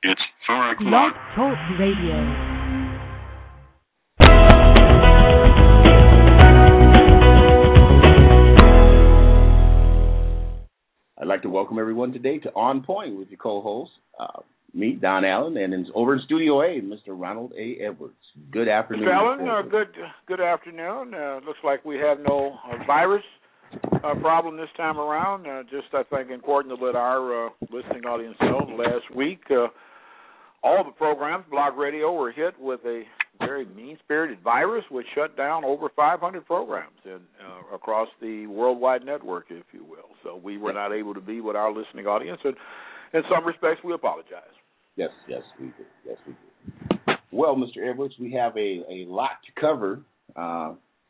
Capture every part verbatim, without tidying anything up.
It's four o'clock. Blog Talk Radio. I'd like to welcome everyone today to On Point with your co-host, uh, me, Don Allen, and in, over in Studio A, Mister Ronald A. Edwards. Good afternoon. Mister Allen, uh, good good afternoon. Uh, looks like we have no uh, virus uh, problem this time around. Uh, just, I think, important to let our uh, listening audience know last week, uh, all the programs, Blog Radio, were hit with a very mean-spirited virus which shut down over five hundred programs in, uh, across the worldwide network, if you will. So we were not able to be with our listening audience, and in some respects, we apologize. Yes, yes, we do. Yes, we do. Well, Mister Edwards, we have a, a lot to cover uh,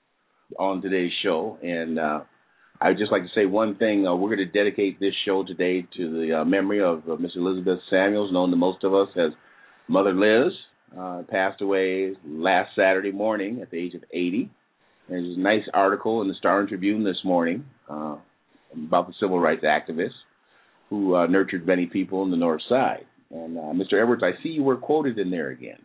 on today's show, and uh, I'd just like to say one thing. Uh, we're going to dedicate this show today to the uh, memory of uh, Miss Elizabeth Samuels, known to most of us as Mother Liz. Uh, passed away last Saturday morning at the age of eighty. There's a nice article in the Star Tribune this morning uh, about the civil rights activist who uh, nurtured many people in the North Side. And uh, Mister Edwards, I see you were quoted in there again.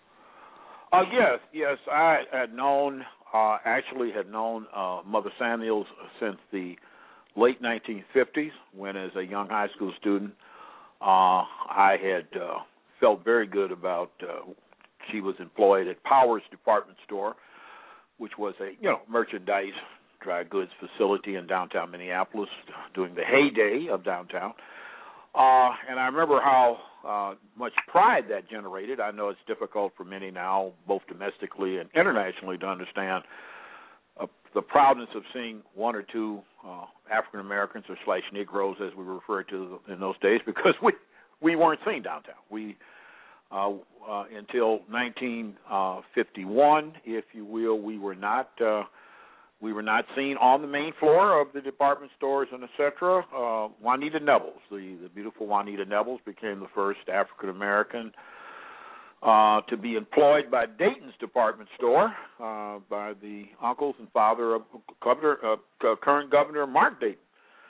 Uh, yes, yes. I had known, uh, actually had known uh, Mother Samuels since the late nineteen fifties, when as a young high school student, uh, I had uh, felt very good about, uh, she was employed at Powers Department Store, which was a, you know, merchandise, dry goods facility in downtown Minneapolis during the heyday of downtown. Uh, and I remember how uh, much pride that generated. I know it's difficult for many now, both domestically and internationally, to understand uh, the proudness of seeing one or two uh, African Americans or slash Negroes, as we referred to in those days, because we we weren't seen downtown. We uh, uh, until nineteen fifty-one, if you will, we were not. Uh, We were not seen on the main floor of the department stores and et cetera. Uh, Juanita Nevels, the, the beautiful Juanita Nevels, became the first African-American uh, to be employed by Dayton's department store uh, by the uncles and father of governor, uh, current Governor Mark Dayton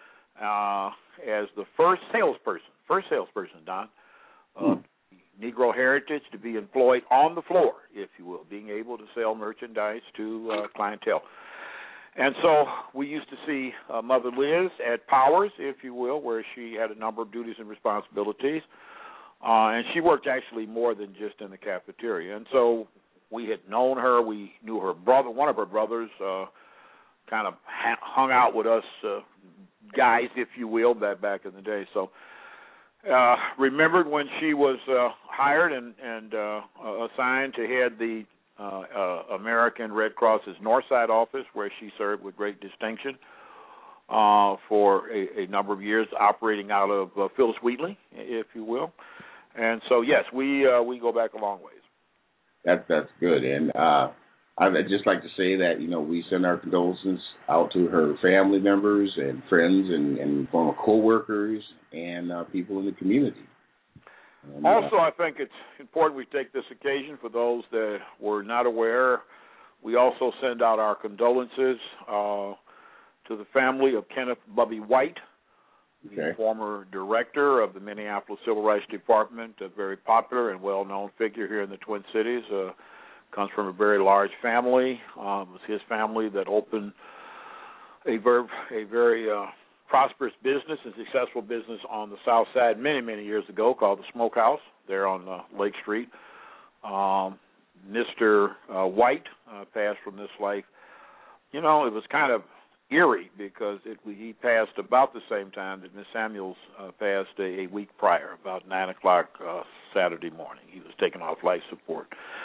uh, as the first salesperson, first salesperson, Don, of hmm. Negro heritage to be employed on the floor, if you will, being able to sell merchandise to uh, clientele. And so we used to see uh, Mother Liz at Powers, if you will, where she had a number of duties and responsibilities. Uh, and she worked actually more than just in the cafeteria. And so we had known her. We knew her brother, one of her brothers, uh, kind of ha- hung out with us uh, guys, if you will, back, back in the day. So uh, remembered when she was uh, hired and, and uh, assigned to head the Uh, uh, American Red Cross's Northside office, where she served with great distinction uh, for a, a number of years, operating out of uh, Phyllis Wheatley, if you will. And so, yes, we uh, we go back a long ways. That's that's good, and uh, I'd just like to say that you know we send our condolences out to her family members and friends and, and former co-workers and uh, people in the community. And, also, uh, I think it's important we take this occasion for those that were not aware. We also send out our condolences uh, to the family of Kenneth Bubby White, okay. the former director of the Minneapolis Civil Rights Department, a very popular and well-known figure here in the Twin Cities. Uh, comes from a very large family. Um, it was his family that opened a very, a very uh, prosperous business and successful business on the South Side many, many years ago called the Smokehouse there on uh, Lake Street. Um, Mister Uh, White uh, passed from this life. You know, it was kind of eerie because it, he passed about the same time that Miss Samuels uh, passed a, a week prior, about nine o'clock uh, Saturday morning. He was taken off life support.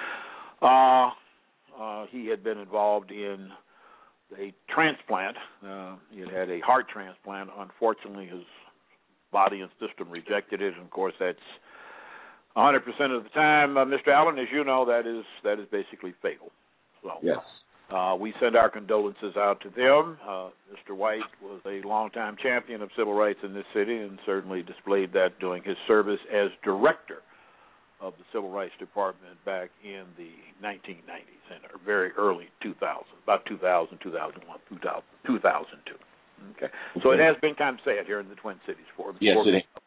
Uh, uh, he had been involved in a transplant. Uh, he had had a heart transplant. Unfortunately, his body and system rejected it, and of course, that's one hundred percent of the time, uh, Mister Allen, as you know, that is that is basically fatal. So, yes. Uh, we send our condolences out to them. Uh, Mister White was a longtime champion of civil rights in this city and certainly displayed that during his service as director of the Civil Rights Department back in the nineteen nineties and very early two thousands, about two thousand, two thousand one, two thousand, two thousand two. Okay, so it has been kind of sad here in the Twin Cities for yes, for it is.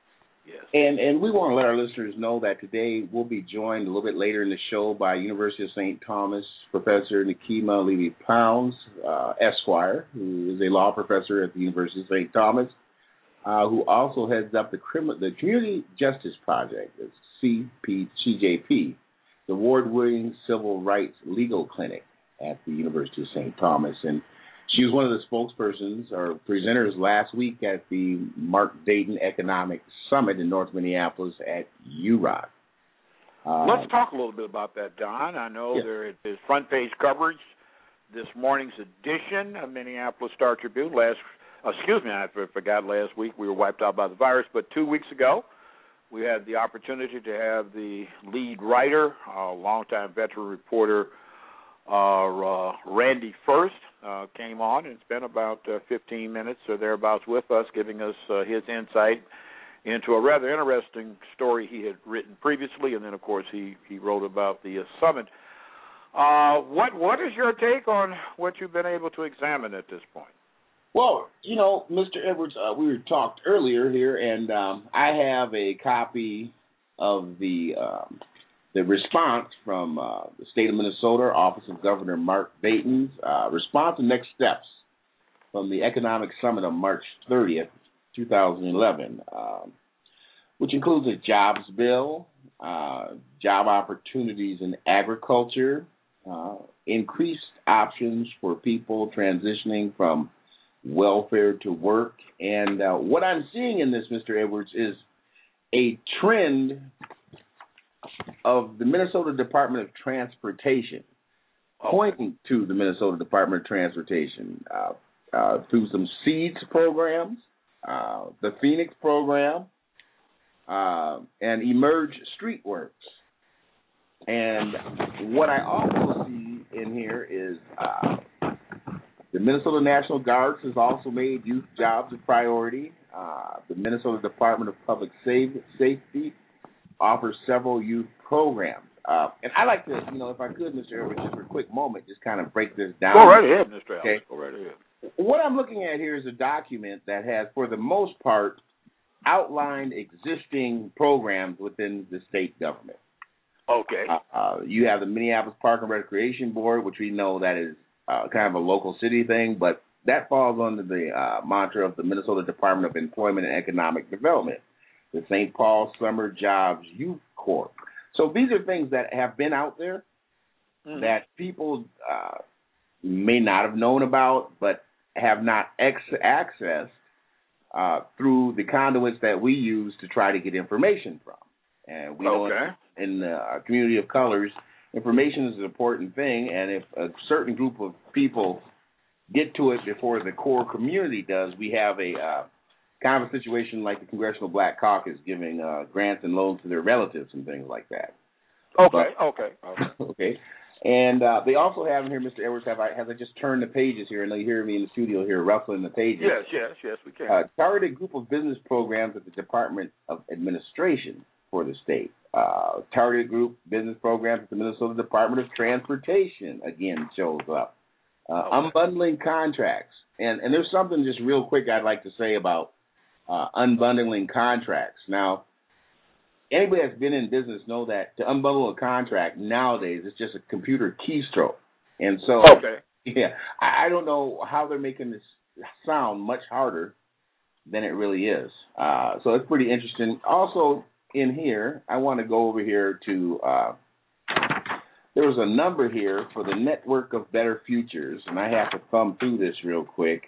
yes. And and we want to let our listeners know that today we'll be joined a little bit later in the show by University of Saint Thomas Professor Nekima Levy-Pounds, uh, Esquire, who is a law professor at the University of Saint Thomas, uh, who also heads up the, Crim- the Community Justice Project, the C J P, the award-winning civil rights legal clinic at the University of Saint Thomas. And she was one of the spokespersons or presenters last week at the Mark Dayton Economic Summit in North Minneapolis at U R O C. Uh, Let's talk a little bit about that, Don. I know yes. there is front page coverage this morning's edition of Minneapolis Star Tribune. Last, uh, excuse me, I forgot last week we were wiped out by the virus, but two weeks ago we had the opportunity to have the lead writer, a longtime veteran reporter, Uh, uh, Randy First uh, came on and spent about uh, fifteen minutes or thereabouts with us, giving us uh, his insight into a rather interesting story he had written previously, and then, of course, he, he wrote about the uh, summit. Uh, what what is your take on what you've been able to examine at this point? Well, you know, Mister Edwards, uh, we were talked earlier here, and um, I have a copy of the um, the response from uh, the state of Minnesota, Office of Governor Mark Dayton's uh, response to next steps from the Economic Summit on March thirtieth, twenty eleven, um, which includes a jobs bill, uh, job opportunities in agriculture, uh, increased options for people transitioning from welfare to work. And uh, what I'm seeing in this, Mister Edwards, is a trend of the Minnesota Department of Transportation, pointing to the Minnesota Department of Transportation uh, uh, through some SEEDS programs, uh, the Phoenix program, uh, and Emerge Streetworks. And what I also see in here is uh, the Minnesota National Guards has also made youth jobs a priority. Uh, the Minnesota Department of Public Safety offers several youth programs. Uh, and I like to, you know, if I could, Mister Edwards, just for a quick moment, just kind of break this down. Go right ahead, Mister Okay. Ellis. Go right ahead. What I'm looking at here is a document that has, for the most part, outlined existing programs within the state government. Okay. Uh, uh, you have the Minneapolis Park and Recreation Board, which we know that is uh, kind of a local city thing, but that falls under the uh, mantra of the Minnesota Department of Employment and Economic Development, the Saint Paul Summer Jobs Youth Corps. So these are things that have been out there mm. that people uh, may not have known about, but have not ex- accessed uh, through the conduits that we use to try to get information from. And we know okay. in the uh, community of colors, information is an important thing, and if a certain group of people get to it before the core community does, we have a uh, kind of a situation like the Congressional Black Caucus giving uh, grants and loans to their relatives and things like that. Okay, but, okay, okay. okay. And uh, they also have in here, Mister Edwards, have I, have I just turned the pages here, and you hear me in the studio here ruffling the pages. Yes, yes, yes, we can. Uh, targeted group of business programs at the Department of Administration for the state. Uh, targeted group business programs at the Minnesota Department of Transportation, again, shows up. Uh, okay. Unbundling contracts. And, and there's something just real quick I'd like to say about uh, unbundling contracts. Now, anybody that's been in business know that to unbundle a contract nowadays, it's just a computer keystroke. And so, okay. yeah, I, I don't know how they're making this sound much harder than it really is. Uh, so it's pretty interesting. Also in here, I want to go over here to, uh, there was a number here for the Network of Better Futures, and I have to thumb through this real quick,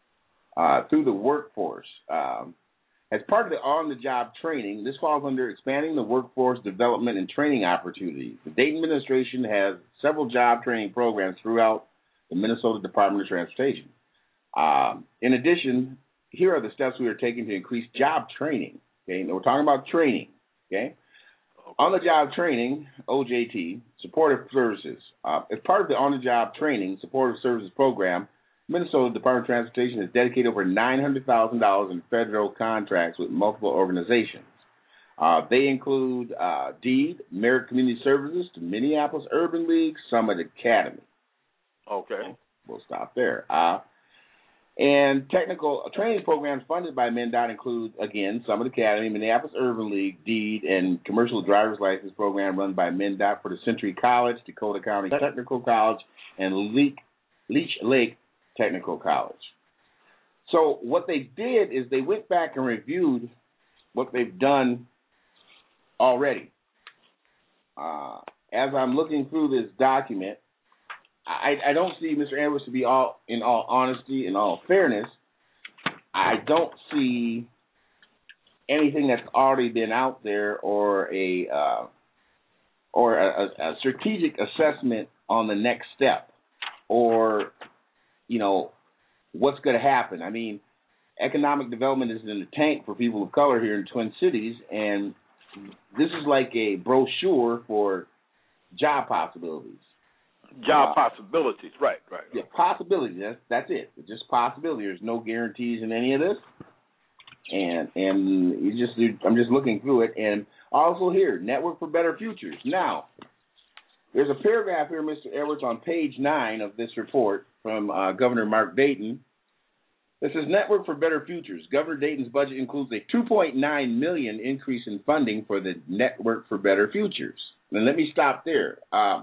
uh, through the workforce. Um, As part of the on-the-job training, this falls under expanding the workforce development and training opportunities. The Dayton administration has several job training programs throughout the Minnesota Department of Transportation. Um, in addition, here are the steps we are taking to increase job training. Okay, now we're talking about training. Okay, on-the-job training, O J T, supportive services. Uh, as part of the on-the-job training supportive services program, Minnesota Department of Transportation has dedicated over nine hundred thousand dollars in federal contracts with multiple organizations. Uh, they include uh, DEED, Merit Community Services, to Minneapolis Urban League, Summit Academy. Okay. We'll stop there. Uh, And technical training programs funded by MnDOT include, again, Summit Academy, Minneapolis Urban League, DEED, and commercial driver's license program run by MnDOT for the Century College, Dakota County Technical College, and Leech, Leech Lake Technical College. So what they did is they went back and reviewed what they've done already. Uh, as I'm looking through this document, I, I don't see Mister Edwards to be all, in all honesty and all fairness, I don't see anything that's already been out there or a uh, or a, a strategic assessment on the next step or, you know, what's going to happen. I mean, economic development is in the tank for people of color here in Twin Cities, and this is like a brochure for job possibilities. Job uh, possibilities, right, right. Yeah, possibilities. That's that's it. It's just possibility. There's no guarantees in any of this, and and you just I'm just looking through it, and also here, Network for Better Futures. Now, there's a paragraph here, Mister Edwards, on page nine of this report from uh, Governor Mark Dayton. This is Network for Better Futures. Governor Dayton's budget includes a two point nine million dollars increase in funding for the Network for Better Futures. And let me stop there. Uh,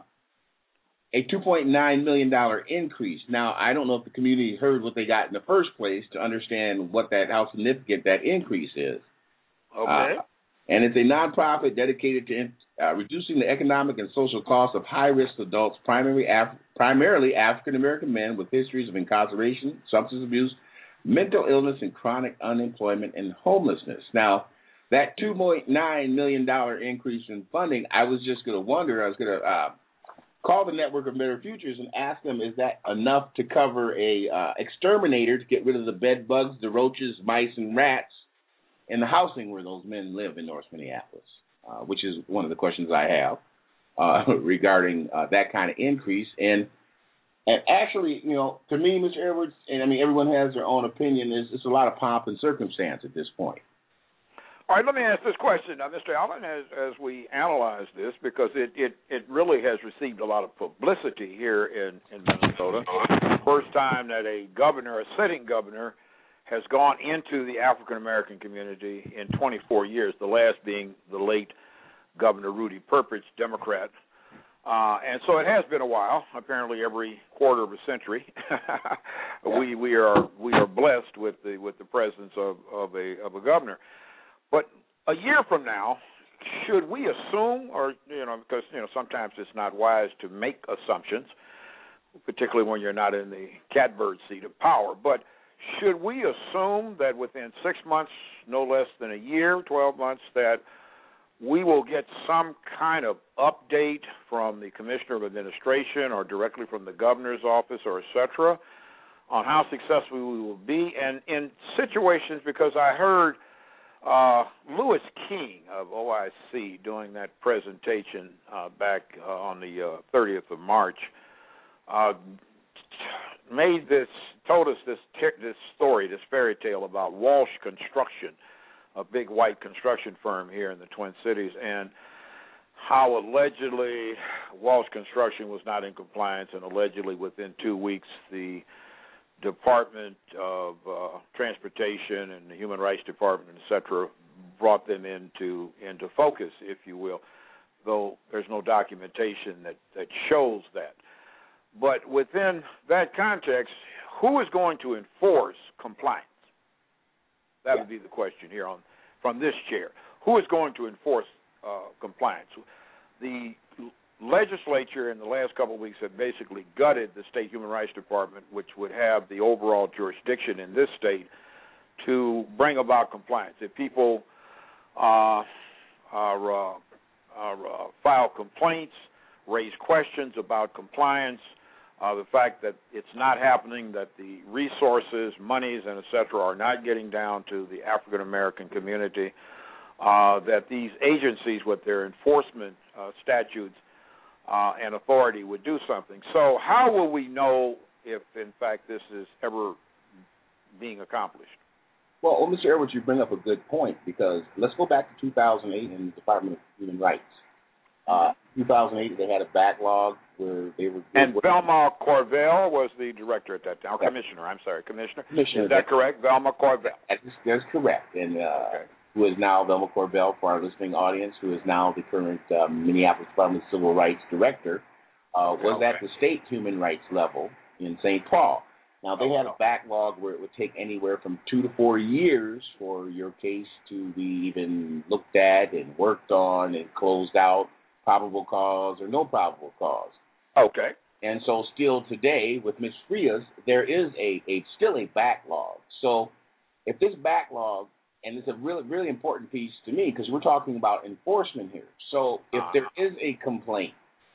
a two point nine million dollars increase. Now, I don't know if the community heard what they got in the first place to understand what that, how significant that increase is. Okay. Uh, and it's a nonprofit dedicated to uh, reducing the economic and social costs of high-risk adults, primarily, Af- primarily African-American men with histories of incarceration, substance abuse, mental illness, and chronic unemployment and homelessness. Now, that two point nine million dollars increase in funding, I was just going to wonder, I was going to uh, call the Network of Better Futures and ask them, is that enough to cover a uh, exterminator to get rid of the bed bugs, the roaches, mice, and rats in the housing where those men live in North Minneapolis, uh, which is one of the questions I have uh, regarding uh, that kind of increase. And and actually, you know, to me, Mister Edwards, and I mean, everyone has their own opinion, it's, it's a lot of pomp and circumstance at this point. All right, let me ask this question, now, Mister Allen, as, as we analyze this, because it, it, it really has received a lot of publicity here in, in Minnesota. First time that a governor, a sitting governor, has gone into the African-American community in twenty-four years, the last being the late Governor Rudy Perpich, Democrat. Uh, and so it has been a while, apparently every quarter of a century. we we are we are blessed with the with the presence of, of a of a governor. But a year from now, should we assume, or, you know, because, you know, sometimes it's not wise to make assumptions, particularly when you're not in the catbird seat of power, but should we assume that within six months, no less than a year, twelve months, that we will get some kind of update from the Commissioner of Administration or directly from the governor's office or et cetera on how successful we will be? And in situations, because I heard Uh, Louis King of O I C doing that presentation uh, back uh, on the uh, thirtieth of March uh, made this, told us this this story, this fairy tale about Walsh Construction, a big white construction firm here in the Twin Cities, and how allegedly Walsh Construction was not in compliance, and allegedly within two weeks the Department of uh, Transportation and the Human Rights Department, et cetera, brought them into into focus, if you will, though there's no documentation that, that shows that. But within that context, who is going to enforce compliance? That would be the question here on from this chair. Who is going to enforce uh, compliance? The legislature in the last couple of weeks have basically gutted the state human rights department, which would have the overall jurisdiction in this state to bring about compliance. If people uh, are, uh, are, uh, file complaints, raise questions about compliance, uh, the fact that it's not happening, that the resources, monies, and et cetera are not getting down to the African American community, uh, that these agencies with their enforcement uh, statutes Uh, and authority would do something. So how will we know if, in fact, this is ever being accomplished? Well, well Mister Edwards, you bring up a good point, because let's go back to two thousand eight in the Department of Human Rights. Uh, two thousand eight, they had a backlog where they were. And were, Velma Corvell was the director at that time, or commissioner. I'm sorry, commissioner. Commissioner. Is that correct? Velma Corvell. That's, that's correct. And uh, okay. who is now Velma Corvell for our listening audience, who is now the current um, Minneapolis Department of Civil Rights Director, uh, was okay. at the state human rights level in Saint Paul. Now, they had a backlog where it would take anywhere from two to four years for your case to be even looked at and worked on and closed out, probable cause or no probable cause. Okay. And so still today with Miz Frias, there is a, a still a backlog. So if this backlog, and it's a really, really important piece to me because we're talking about enforcement here. So if uh-huh. there is a complaint,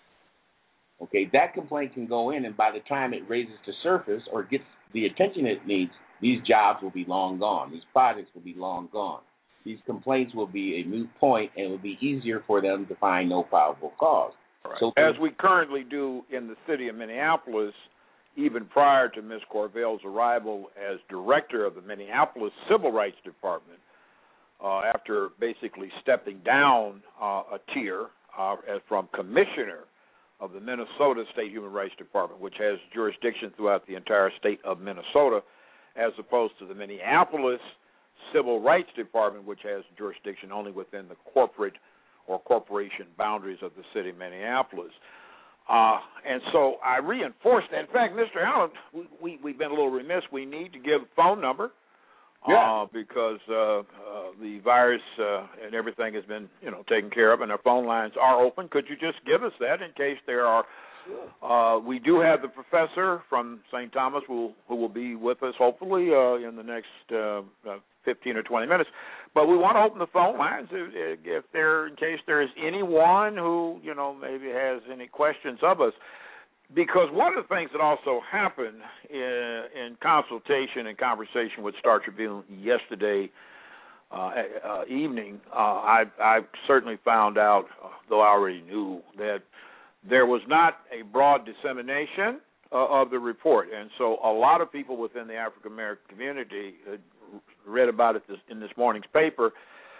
okay, that complaint can go in, and by the time it raises to surface or gets the attention it needs, these jobs will be long gone. These projects will be long gone. These complaints will be a moot point, and it will be easier for them to find no probable cause. Right. So, as we currently do in the city of Minneapolis, even prior to Miz Corvell's arrival as director of the Minneapolis Civil Rights Department, uh, after basically stepping down uh, a tier uh, as from commissioner of the Minnesota State Human Rights Department, which has jurisdiction throughout the entire state of Minnesota, as opposed to the Minneapolis Civil Rights Department, which has jurisdiction only within the corporate or corporation boundaries of the city of Minneapolis. Uh, and so I reinforced that. In fact, Mister Allen, we, we, we've been a little remiss. We need to give a phone number. Yeah. Uh, because uh, uh, the virus uh, and everything has been, you know, taken care of, and our phone lines are open. Could you just give us that in case there are? Uh, we do have the professor from Saint Thomas who who will be with us hopefully uh, in the next uh, uh, fifteen or twenty minutes. But we want to open the phone lines if, if there, in case there is anyone who, you know, maybe has any questions of us. Because one of the things that also happened in, in consultation and conversation with Star Tribune yesterday uh, uh, evening, uh, I, I certainly found out, though I already knew, that there was not a broad dissemination uh, of the report. And so a lot of people within the African American community uh, read about it this, in this morning's paper.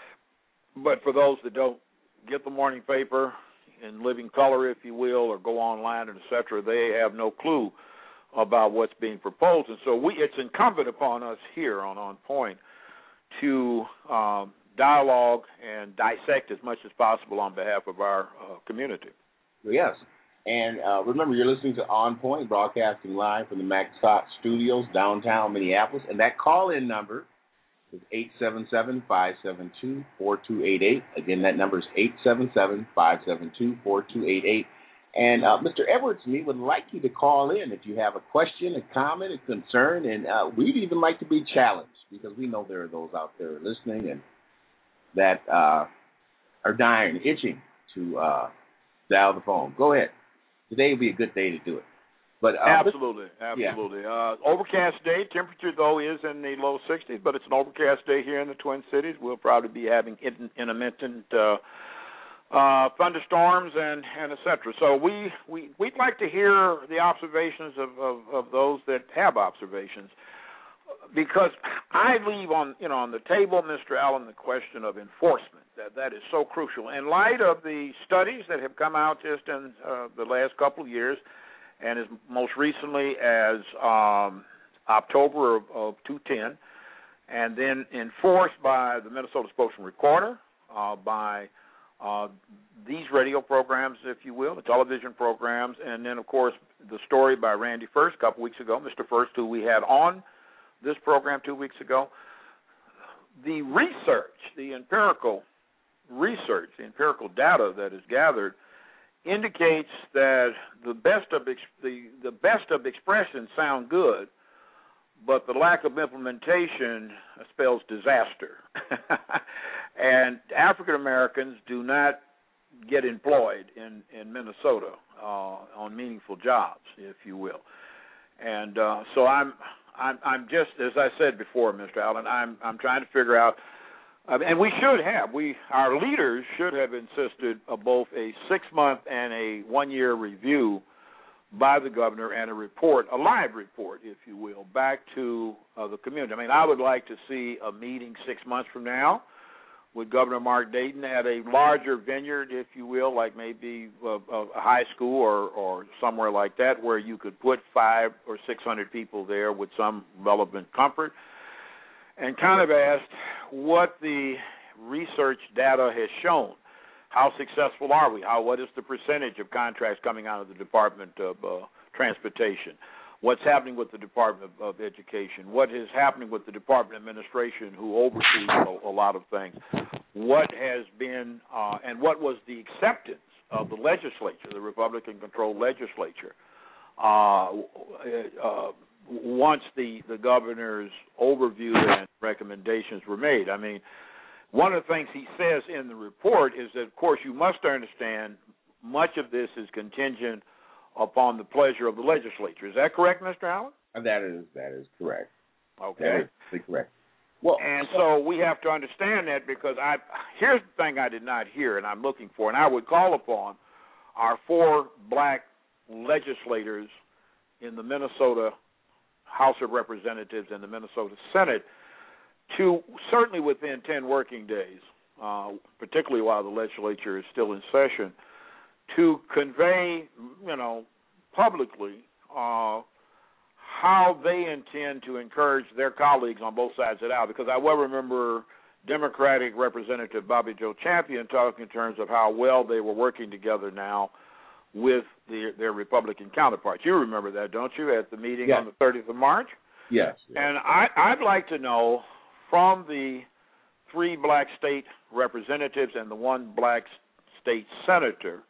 But for those that don't get the morning paper, in living color, if you will, or go online and et cetera, they have no clue about what's being proposed. And so we, it's incumbent upon us here on On Point to um, dialogue and dissect as much as possible on behalf of our uh, community. Yes. And uh, remember, you're listening to On Point, broadcasting live from the Maxot Studios, downtown Minneapolis. And that call-in number is eight seven seven, five seven two, four two eight eight. Again, that number is eight seven seven, five seven two, four two eight eight. And uh, Mister Edwards and me would like you to call in if you have a question, a comment, a concern, and uh, we'd even like to be challenged because we know there are those out there listening and that uh, are dying, itching to uh, dial the phone. Go ahead. Today would be a good day to do it. But uh, absolutely, absolutely. Yeah. Uh, overcast day. Temperature, though, is in the low sixties, but it's an overcast day here in the Twin Cities. We'll probably be having intermittent uh, uh, thunderstorms and, and et cetera. So we, we, we'd like to hear the observations of, of, of those that have observations, because I leave on, you know, on the table, Mister Allen, the question of enforcement. That, that is so crucial. In light of the studies that have come out just in uh, the last couple of years, and as most recently as um, October of, of two ten, and then enforced by the Minnesota Spokesman Recorder, uh, by uh, these radio programs, if you will, the television programs, and then, of course, the story by Randy First a couple weeks ago, Mister First, who we had on this program two weeks ago. The research, the empirical research, the empirical data that is gathered indicates that the best of ex- the, the best of expressions sound good, but the lack of implementation spells disaster. And African Americans do not get employed in, in Minnesota uh, on meaningful jobs, if you will. And uh, so I'm I'm I'm just, as I said before, Mister Allen, I'm I'm trying to figure out. Um, and we should have. We our leaders should have insisted of both a six-month and a one-year review by the governor and a report, a live report, if you will, back to uh, the community. I mean, I would like to see a meeting six months from now with Governor Mark Dayton at a larger vineyard, if you will, like maybe a, a high school or, or somewhere like that, where you could put five or six hundred people there with some relevant comfort, and kind of asked what the research data has shown. How successful are we? How, what is the percentage of contracts coming out of the Department of uh, Transportation? What's happening with the Department of, of Education? What is happening with the Department of Administration, who oversees a, a lot of things? What has been, uh, and what was the acceptance of the legislature, the Republican-controlled legislature, uh, uh, once the, the governor's overview and recommendations were made? I mean, one of the things he says in the report is that, of course, you must understand much of this is contingent upon the pleasure of the legislature. Is that correct, Mister Allen? That is that is correct. Okay. That is correct. Well, and so we have to understand that, because I here's the thing I did not hear and I'm looking for, and I would call upon our four black legislators in the Minnesota House of Representatives and the Minnesota Senate to, certainly within ten working days, uh, particularly while the legislature is still in session, to convey, you know, publicly uh, how they intend to encourage their colleagues on both sides of the aisle. Because I well remember Democratic Representative Bobby Joe Champion talking in terms of how well they were working together now with the, their Republican counterparts. You remember that, don't you, at the meeting yes. on the thirtieth of March? Yes. yes. And I, I'd like to know from the three black state representatives and the one black state senator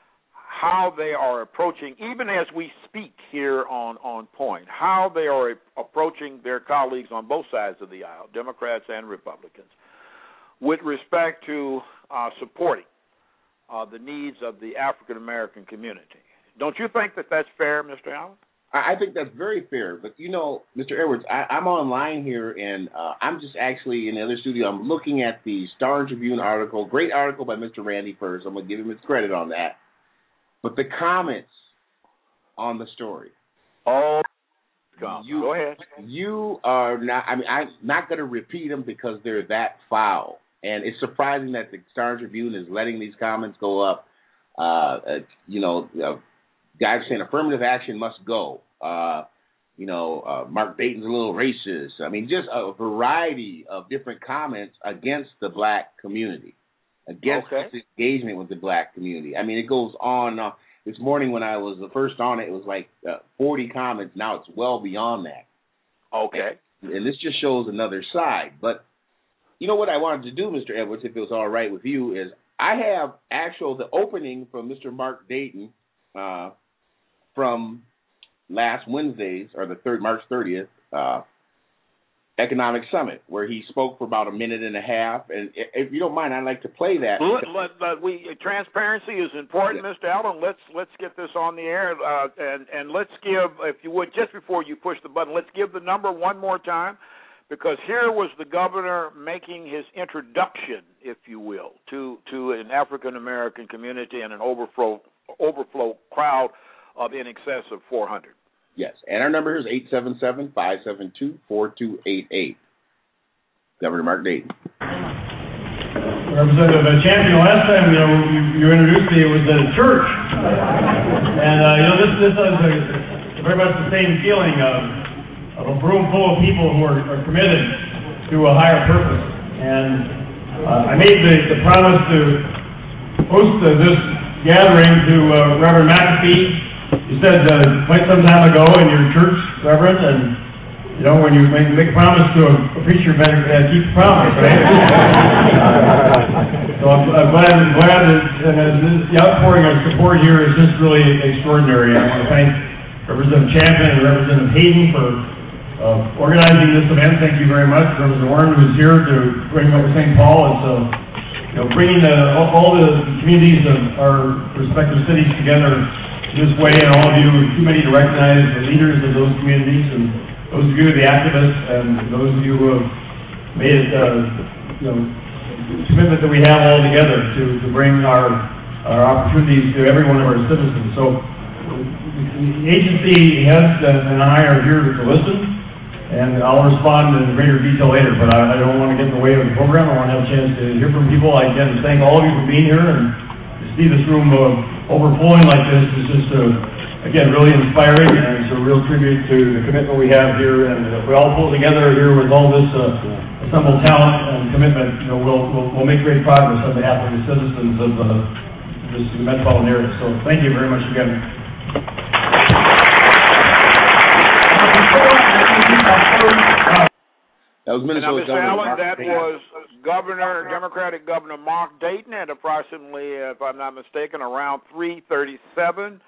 how they are approaching, even as we speak here on, on Point, how they are approaching their colleagues on both sides of the aisle, Democrats and Republicans, with respect to uh, supporting uh, the needs of the African-American community. Don't you think that that's fair, Mister Allen? I think that's very fair. But, you know, Mister Edwards, I, I'm online here, and uh, I'm just actually in the other studio. I'm looking at the Star Tribune article, great article by Mister Randy First. I'm going to give him his credit on that. But the comments on the story. Oh, you, go ahead. You are not, I mean, I'm not going to repeat them because they're that foul. And it's surprising that the Star Tribune is letting these comments go up. Uh, you know, uh, guys saying affirmative action must go. Uh, you know, uh, Mark Dayton's a little racist. I mean, just a variety of different comments against the black community, against okay. this engagement with the black community. I mean, it goes on. Uh, this morning when I was the first on it, it was like uh, forty comments. Now it's well beyond that. Okay. And, and this just shows another side. But you know what I wanted to do, Mister Edwards, if it was all right with you, is I have actual the opening from Mister Mark Dayton uh, from last Wednesday's, or the third March thirtieth, uh, Economic Summit, where he spoke for about a minute and a half. And if you don't mind, I'd like to play that. Let, let, let we transparency is important, yeah. Mister Allen. Let's let's get this on the air, uh, and and let's give, if you would, just before you push the button, let's give the number one more time, because here was the governor making his introduction, if you will, to to an African American community and an overflow overflow crowd of in excess of four hundred. Yes, and our number is eight seven seven, five seven two, four two eight eight. Governor Mark Dayton. Representative Champion, last time, you know, you, you introduced me, it was at a church. And, uh, you know, this, this is a, very much the same feeling of, of a room full of people who are, are committed to a higher purpose. And uh, I made the, the promise to host uh, this gathering to uh, Reverend McAfee. You said uh, quite some time ago in your church, Reverend, and you know, when you make, make a promise to a, a preacher, better uh, keep the promise, right? So I'm, I'm glad, I'm glad that uh, this, the outpouring of support here is just really extraordinary. I want to thank Representative Champion and Representative Hayden for uh, organizing this event. Thank you very much. Representative Warren, who's here to bring up Saint Paul, and so you know, bringing the, all, all the communities of our respective cities together this way, and all of you, too many to recognize the leaders of those communities, and those of you, the activists, and those of you who have made it, uh, you know, commitment that we have all together to, to bring our, our opportunities to every one of our citizens. So the agency heads and I are here to listen, and I'll respond in greater detail later, but I, I don't want to get in the way of the program. I want to have a chance to hear from people. I again thank all of you for being here, and to see this room uh, overflowing like this is just, uh, again, really inspiring, and it's a real tribute to the commitment we have here, and if we all pull together here with all this uh, assembled talent and commitment, you know, we'll, we'll, we'll make great progress on behalf of the citizens of uh, this metropolitan area. So thank you very much again. That was Minnesota Mister Allen, that was Governor, Democratic Governor Mark Dayton at approximately, if I'm not mistaken, around three thirty-seven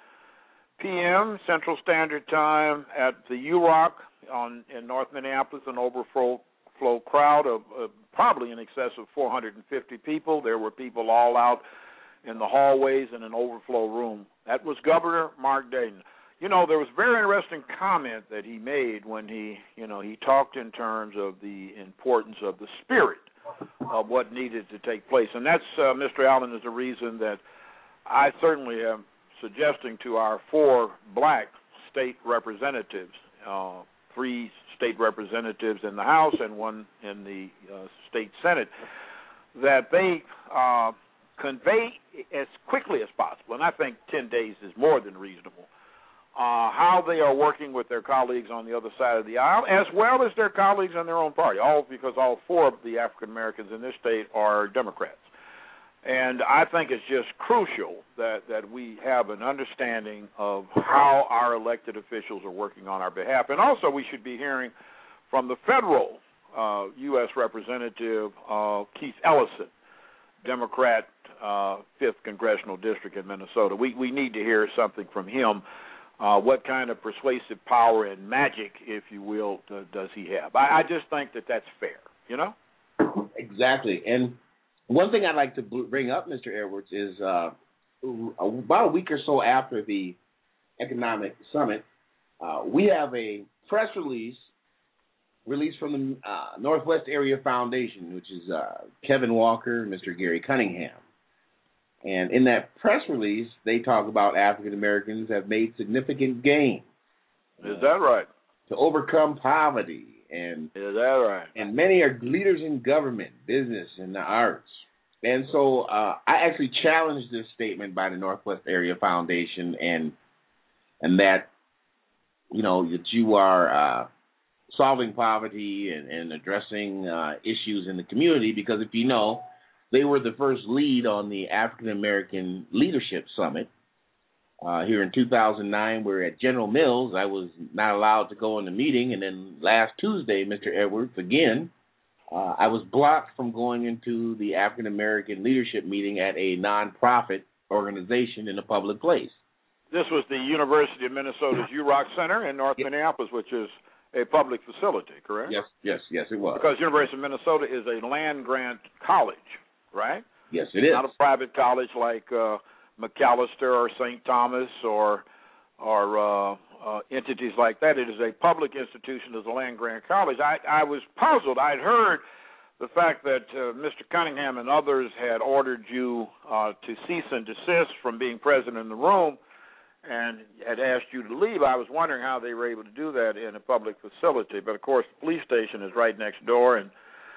p.m. Central Standard Time at the U-Rock on in North Minneapolis, an overflow flow crowd of uh, probably in excess of four hundred fifty people. There were people all out in the hallways in an overflow room. That was Governor Mark Dayton. You know, there was a very interesting comment that he made when he, you know, he talked in terms of the importance of the spirit of what needed to take place. And that's, uh, Mister Allen, is the reason that I certainly am suggesting to our four black state representatives, uh, three state representatives in the House and one in the uh, state Senate, that they uh, convey as quickly as possible, and I think ten days is more than reasonable, Uh, how they are working with their colleagues on the other side of the aisle, as well as their colleagues in their own party, all because all four of the African Americans in this state are Democrats. And I think it's just crucial that, that we have an understanding of how our elected officials are working on our behalf. And also we should be hearing from the federal uh, U S Representative uh, Keith Ellison, Democrat, uh, fifth Congressional District in Minnesota. We, we need to hear something from him. Uh, what kind of persuasive power and magic, if you will, uh, does he have? I, I just think that that's fair, you know? Exactly. And one thing I'd like to bring up, Mister Edwards, is uh, about a week or so after the economic summit, uh, we have a press release released from the uh, Northwest Area Foundation, which is uh, Kevin Walker, Mister Gary Cunningham. And in that press release, they talk about African Americans have made significant gains. Is that right? To overcome poverty. And is that right? And many are leaders in government, business, and the arts. And so uh, I actually challenged this statement by the Northwest Area Foundation, and and that, you know, that you are uh, solving poverty and, and addressing uh, issues in the community, because if you know, they were the first lead on the African American Leadership Summit uh, here in two thousand nine. We're at General Mills. I was not allowed to go in the meeting, and then last Tuesday, Mister Edwards, again, uh, I was blocked from going into the African American Leadership meeting at a nonprofit organization in a public place. This was the University of Minnesota's U-Rock Center in North yes. Minneapolis, which is a public facility, correct? Yes, yes, yes, it was. Because University of Minnesota is a land-grant college, right? Yes, it is. Not a private college like uh, Macalester or Saint Thomas or or uh, uh, entities like that. It is a public institution as a land-grant college. I, I was puzzled. I'd heard the fact that uh, Mister Cunningham and others had ordered you uh, to cease and desist from being present in the room and had asked you to leave. I was wondering how they were able to do that in a public facility. But, of course, the police station is right next door, and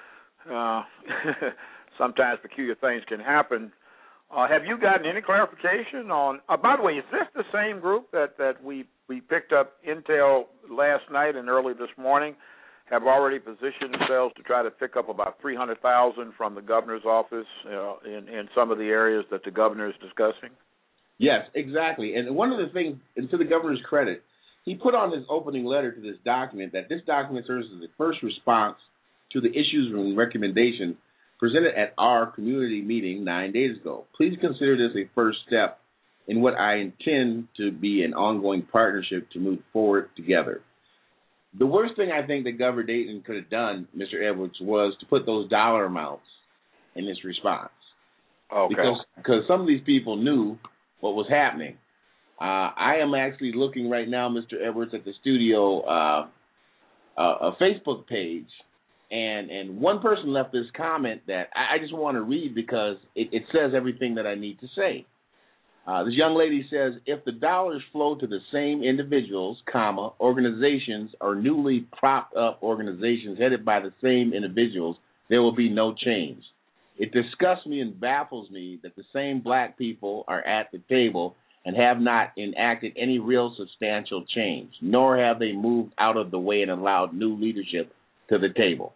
uh, sometimes peculiar things can happen. Uh, have you gotten any clarification on uh, – by the way, is this the same group that, that we, we picked up intel last night and early this morning, have already positioned themselves to try to pick up about three hundred thousand dollars from the governor's office uh, in, in some of the areas that the governor is discussing? Yes, exactly. And one of the things, and to the governor's credit, he put on his opening letter to this document that this document serves as the first response to the issues and recommendations presented at our community meeting nine days ago. Please consider this a first step in what I intend to be an ongoing partnership to move forward together. The worst thing I think that Governor Dayton could have done, Mister Edwards, was to put those dollar amounts in this response. Okay. Because because some of these people knew what was happening. Uh, I am actually looking right now, Mister Edwards, at the studio uh, uh, a Facebook page, and, and one person left this comment that I, I just want to read because it, it says everything that I need to say. Uh, this young lady says, if the dollars flow to the same individuals, comma, organizations, or newly propped up organizations headed by the same individuals, there will be no change. It disgusts me and baffles me that the same black people are at the table and have not enacted any real substantial change, nor have they moved out of the way and allowed new leadership to the table.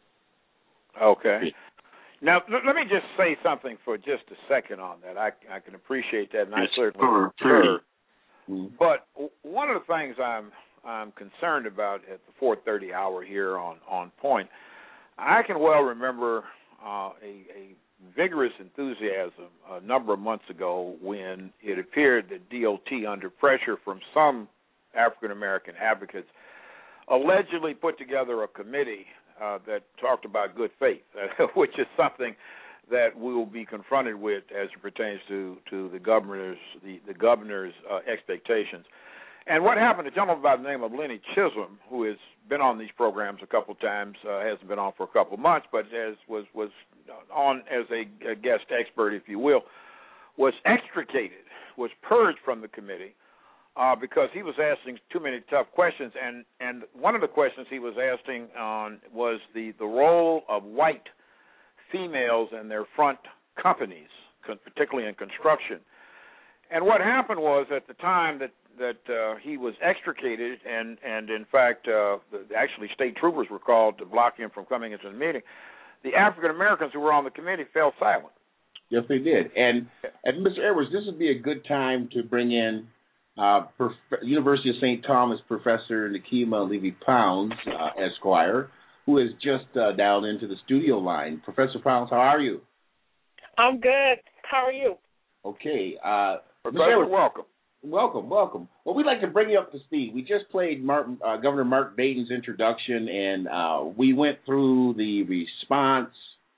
Okay. Now, l- let me just say something for just a second on that. I, I can appreciate that, and I certainly concur. Mm-hmm. But w- one of the things I'm I'm concerned about at the four thirty hour here on, on Point, I can well remember uh, a, a vigorous enthusiasm a number of months ago when it appeared that D O T, under pressure from some African-American advocates, allegedly put together a committee Uh, that talked about good faith, uh, which is something that we will be confronted with as it pertains to, to the governor's the, the governor's uh, expectations. And what happened? A gentleman by the name of Lenny Chisholm, who has been on these programs a couple of times, uh, hasn't been on for a couple of months, but as was was on as a, a guest expert, if you will, was extricated, was purged from the committee. Uh, because he was asking too many tough questions, and, and one of the questions he was asking on was the, the role of white females in their front companies, particularly in construction. And what happened was at the time that, that uh, he was extricated, and, and in fact, uh, the, actually state troopers were called to block him from coming into the meeting, the African Americans who were on the committee fell silent. Yes, they did. And, and Mister Edwards, this would be a good time to bring in Uh, Prof- University of Saint Thomas Professor Nekima Levy-Pounds, uh, Esquire, who has just uh, dialed into the studio line. Professor Pounds, how are you? I'm good. How are you? Okay. Uh, Professor, welcome. Welcome, welcome. Well, we'd like to bring you up to speed. We just played Martin, uh, Governor Mark Dayton's introduction, and uh, we went through the response.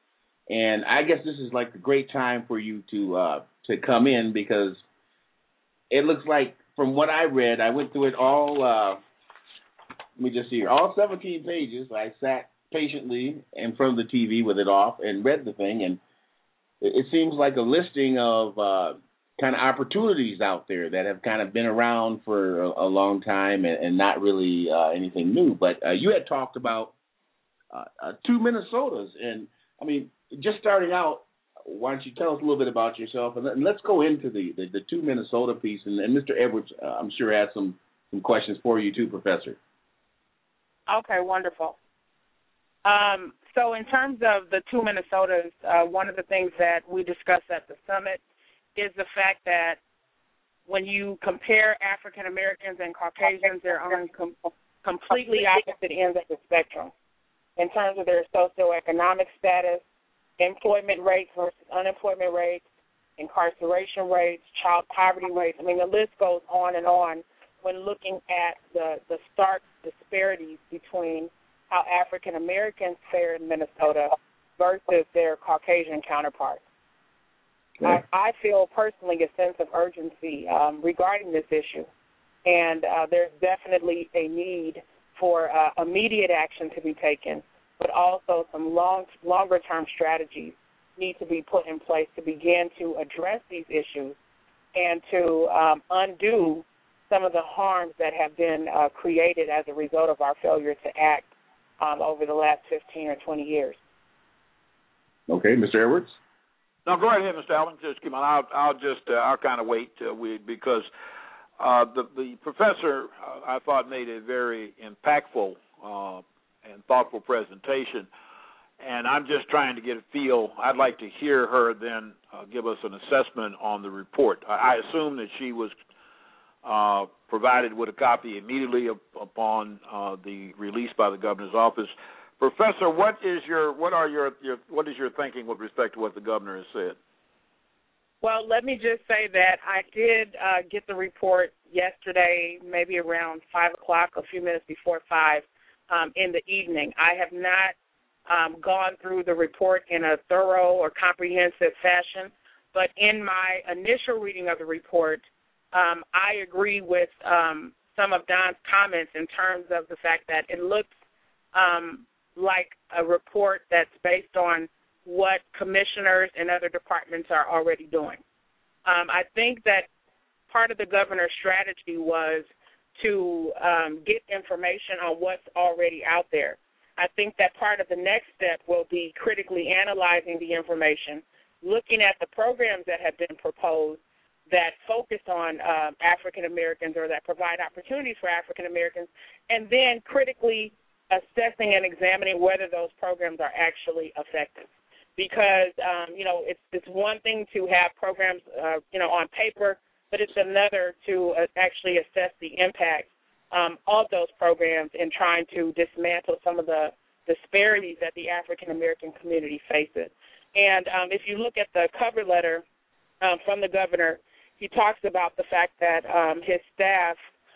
And I guess this is like a great time for you to uh, to come in, because it looks like, from what I read, I went through it all, uh, let me just see here, all seventeen pages. I sat patiently in front of the T V with it off and read the thing, and it, it seems like a listing of uh, kind of opportunities out there that have kind of been around for a, a long time and, and not really uh, anything new. But uh, you had talked about uh, uh, two Minnesotas, and, I mean, just starting out, why don't you tell us a little bit about yourself, and, let, and let's go into the, the, the two Minnesota piece, and, and Mister Edwards, uh, I'm sure, has some, some questions for you too, Professor. Okay, wonderful. Um, so in terms of the two Minnesotas, uh, one of the things that we discussed at the summit is the fact that when you compare African Americans and Caucasians, they're on com- completely opposite ends of the spectrum in terms of their socioeconomic status, employment rates versus unemployment rates, incarceration rates, child poverty rates. I mean, the list goes on and on when looking at the, the stark disparities between how African Americans fare in Minnesota versus their Caucasian counterparts. Okay. I, I feel personally a sense of urgency um, regarding this issue, and uh, there's definitely a need for uh, immediate action to be taken, but also some long, longer-term strategies need to be put in place to begin to address these issues and to um, undo some of the harms that have been uh, created as a result of our failure to act um, over the last fifteen or twenty years. Okay, Mister Edwards? No, go ahead, Mister Allen. Just come on. I'll, I'll just, uh, I'll kind of wait uh, we, because uh, the, the professor, uh, I thought, made a very impactful uh and thoughtful presentation, and I'm just trying to get a feel. I'd like to hear her then uh, give us an assessment on the report. I, I assume that she was uh, provided with a copy immediately up, upon uh, the release by the governor's office. Professor, what is your what are your, your what is your thinking with respect to what the governor has said? Well, let me just say that I did uh, get the report yesterday, maybe around five o'clock, a few minutes before five. Um, in the evening. I have not um, gone through the report in a thorough or comprehensive fashion, but in my initial reading of the report, um, I agree with um, some of Don's comments in terms of the fact that it looks um, like a report that's based on what commissioners and other departments are already doing. Um, I think that part of the governor's strategy was to um, get information on what's already out there. I think that part of the next step will be critically analyzing the information, looking at the programs that have been proposed that focus on um, African Americans or that provide opportunities for African Americans, and then critically assessing and examining whether those programs are actually effective. Because, um, you know, it's, it's one thing to have programs, uh, you know, on paper, but it's another to uh, actually assess the impact um, of those programs in trying to dismantle some of the disparities that the African American community faces. And um, if you look at the cover letter um, from the governor, he talks about the fact that um, his staff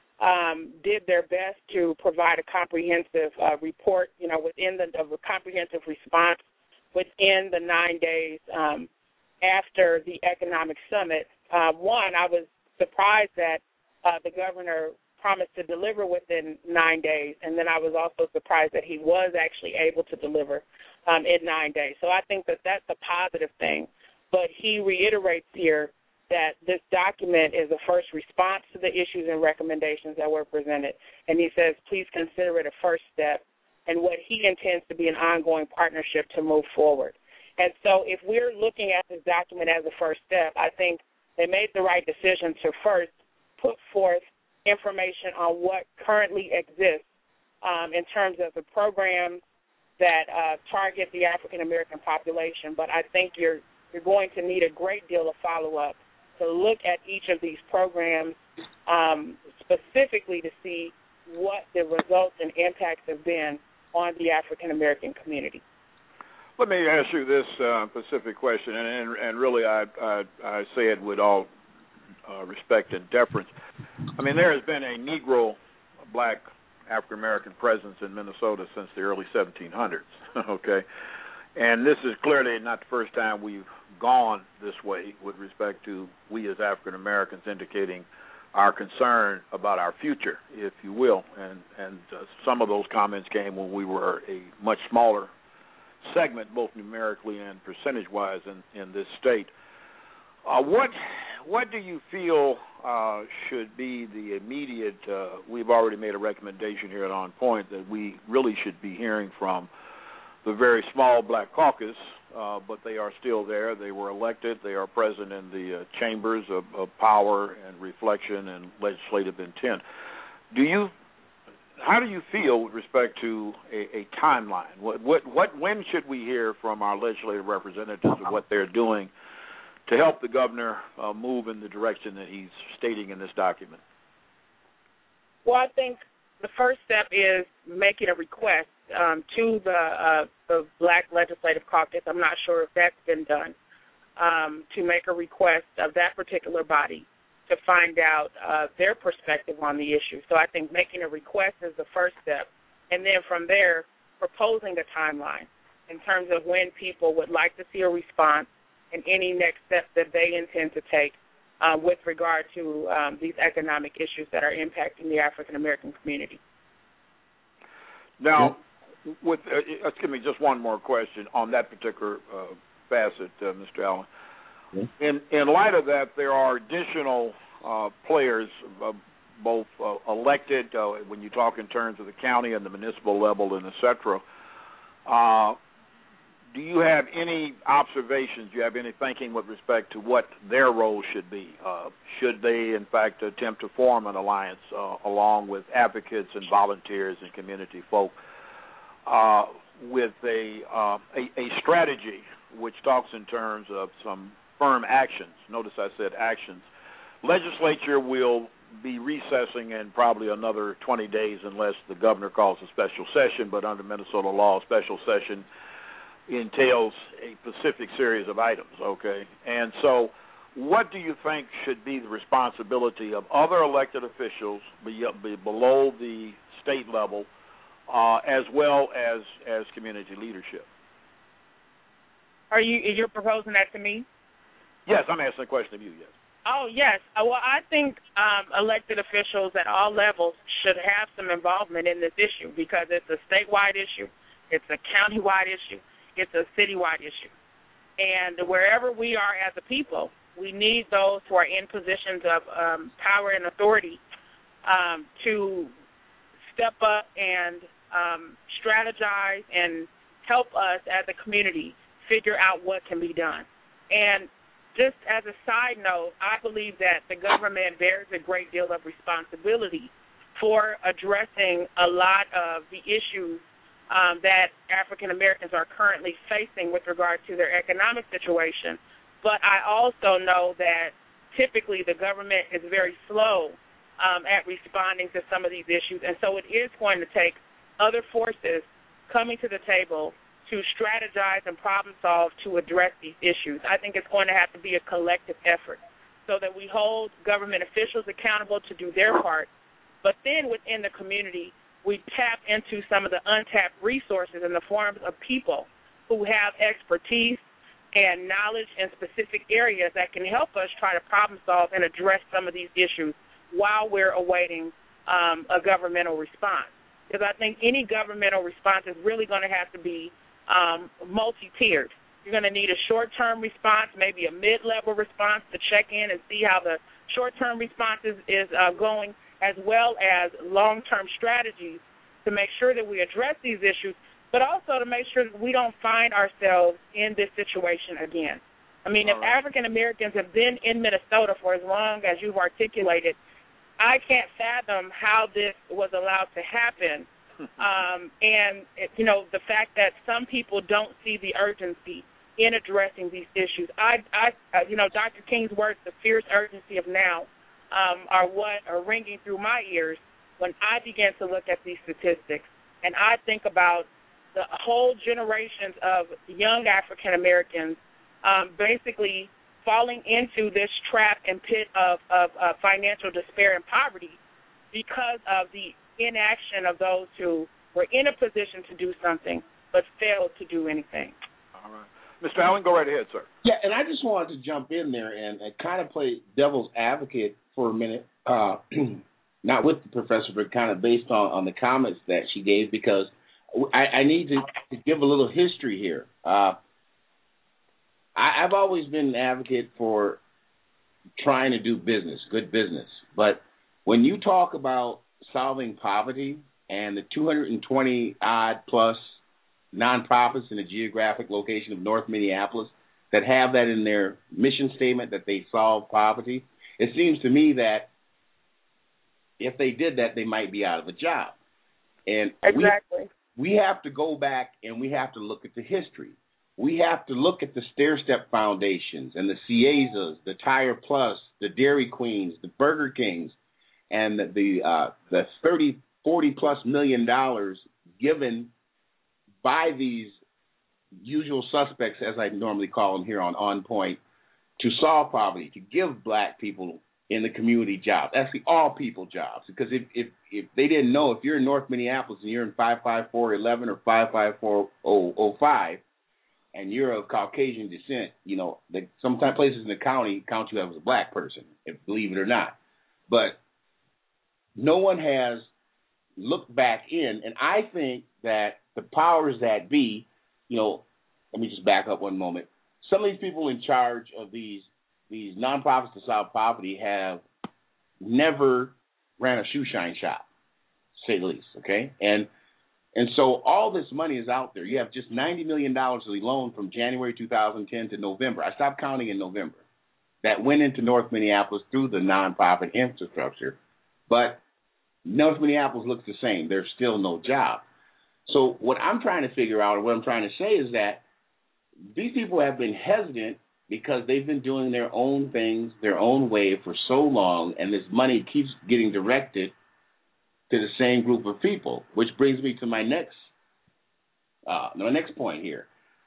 um, did their best to provide a comprehensive uh, report, you know, within the of a comprehensive response within the nine days um, after the economic summit. Uh, one, I was surprised that uh, the governor promised to deliver within nine days, and then I was also surprised that he was actually able to deliver um, in nine days. So I think that that's a positive thing. But he reiterates here that this document is a first response to the issues and recommendations that were presented. And he says, please consider it a first step and what he intends to be an ongoing partnership to move forward. And so if we're looking at this document as a first step, I think they made the right decision to first put forth information on what currently exists um, in terms of the programs that uh, target the African-American population. But I think you're, you're going to need a great deal of follow-up to look at each of these programs um, specifically to see what the results and impacts have been on the African-American community. Let me ask you this uh, specific question, and, and, and really I, I, I say it with all uh, respect and deference. I mean, there has been a Negro black African-American presence in Minnesota since the early seventeen hundreds, okay? And this is clearly not the first time we've gone this way with respect to we as African-Americans indicating our concern about our future, if you will. And, and uh, some of those comments came when we were a much smaller segment, both numerically and percentage-wise in, in this state. Uh, what what do you feel uh, should be the immediate, uh, we've already made a recommendation here at On Point that we really should be hearing from the very small black caucus, uh, but they are still there. They were elected. They are present in the uh, chambers of, of power and reflection and legislative intent. Do you, how do you feel with respect to a, a timeline? What, what, what, when should we hear from our legislative representatives of what they're doing to help the governor uh, move in the direction that he's stating in this document? Well, I think the first step is making a request um, to the, uh, the Black Legislative Caucus. I'm not sure if that's been done, um, to make a request of that particular body to find out uh, their perspective on the issue. So I think making a request is the first step, and then from there, proposing a timeline in terms of when people would like to see a response and any next steps that they intend to take uh, with regard to um, these economic issues that are impacting the African-American community. Now, with uh, give me just one more question on that particular uh, facet, uh, Mister Allen. In, in light of that, there are additional uh, players, uh, both uh, elected, uh, when you talk in terms of the county and the municipal level and et cetera. Uh, do you have any observations, do you have any thinking with respect to what their role should be? Uh, should they, in fact, attempt to form an alliance uh, along with advocates and volunteers and community folk uh, with a, uh, a, a strategy which talks in terms of some firm actions? Notice I said actions. Legislature will be recessing in probably another twenty days unless the governor calls a special session, but under Minnesota law, a special session entails a specific series of items, okay? And so what do you think should be the responsibility of other elected officials be, be below the state level uh, as well as, as community leadership? Are you, you're proposing that to me? Yes, I'm asking a question of you, yes. Oh, yes. Well, I think um, elected officials at all levels should have some involvement in this issue because it's a statewide issue, it's a countywide issue, it's a citywide issue. And wherever we are as a people, We need those who are in positions of um, power and authority um, to step up and um, strategize and help us as a community figure out what can be done. And just as a side note, I believe that the government bears a great deal of responsibility for addressing a lot of the issues um, that African Americans are currently facing with regard to their economic situation. But I also know that typically the government is very slow um, at responding to some of these issues, and so it is going to take other forces coming to the table to strategize and problem solve to address these issues. I think it's going to have to be a collective effort so that we hold government officials accountable to do their part, but then within the community, we tap into some of the untapped resources in the forms of people who have expertise and knowledge in specific areas that can help us try to problem solve and address some of these issues while we're awaiting um, a governmental response. Because I think any governmental response is really going to have to be um, multi-tiered. You're going to need a short-term response, maybe a mid-level response to check in and see how the short-term response is, is uh, going, as well as long-term strategies to make sure that we address these issues, but also to make sure that we don't find ourselves in this situation again. I mean, All if right. African Americans have been in Minnesota for as long as you've articulated, I can't fathom how this was allowed to happen. um, and, you know, the fact that some people don't see the urgency in addressing these issues. I, I uh, you know, Doctor King's words, the fierce urgency of now, um, are what are ringing through my ears when I begin to look at these statistics. And I think about the whole generations of young African Americans um, basically falling into this trap and pit of, of uh, financial despair and poverty because of the inaction of those who were in a position to do something but failed to do anything. All right. Mister Allen, go right ahead, sir. Yeah, and I just wanted to jump in there and, and kind of play devil's advocate for a minute, uh, not with the professor, but kind of based on, on the comments that she gave, because I, I need to, to give a little history here. Uh, I, I've always been an advocate for trying to do business, good business. But when you talk about solving poverty and the two hundred twenty odd plus nonprofits in the geographic location of North Minneapolis that have that in their mission statement that they solve poverty, it seems to me that if they did that, they might be out of a job. And exactly. we, we have to go back and we have to look at the history. We have to look at the Stair Step Foundations and the Ciezas, the Tire Plus, the Dairy Queens, the Burger Kings, and the the, uh, the thirty, forty plus million dollars given by these usual suspects, as I normally call them here on On Point, to solve poverty, to give black people in the community jobs, actually all people jobs. Because if, if, if they didn't know, if you're in North Minneapolis and you're in five five four eleven or five five four oh oh five, and you're of Caucasian descent, you know, the, sometimes places in the county count you as a black person, if, believe it or not. But no one has looked back in, and I think that the powers that be, you know, let me just back up one moment. Some of these people in charge of these these nonprofits to solve poverty have never ran a shoe shine shop, to say the least, okay? And and so all this money is out there. You have just ninety million dollars alone from January two thousand ten to November. I stopped counting in November. That went into North Minneapolis through the nonprofit infrastructure. But North Minneapolis looks the same. There's still no job. So what I'm trying to figure out, or what I'm trying to say is that these people have been hesitant because they've been doing their own things, their own way for so long, and this money keeps getting directed to the same group of people, which brings me to my next uh, my next point here.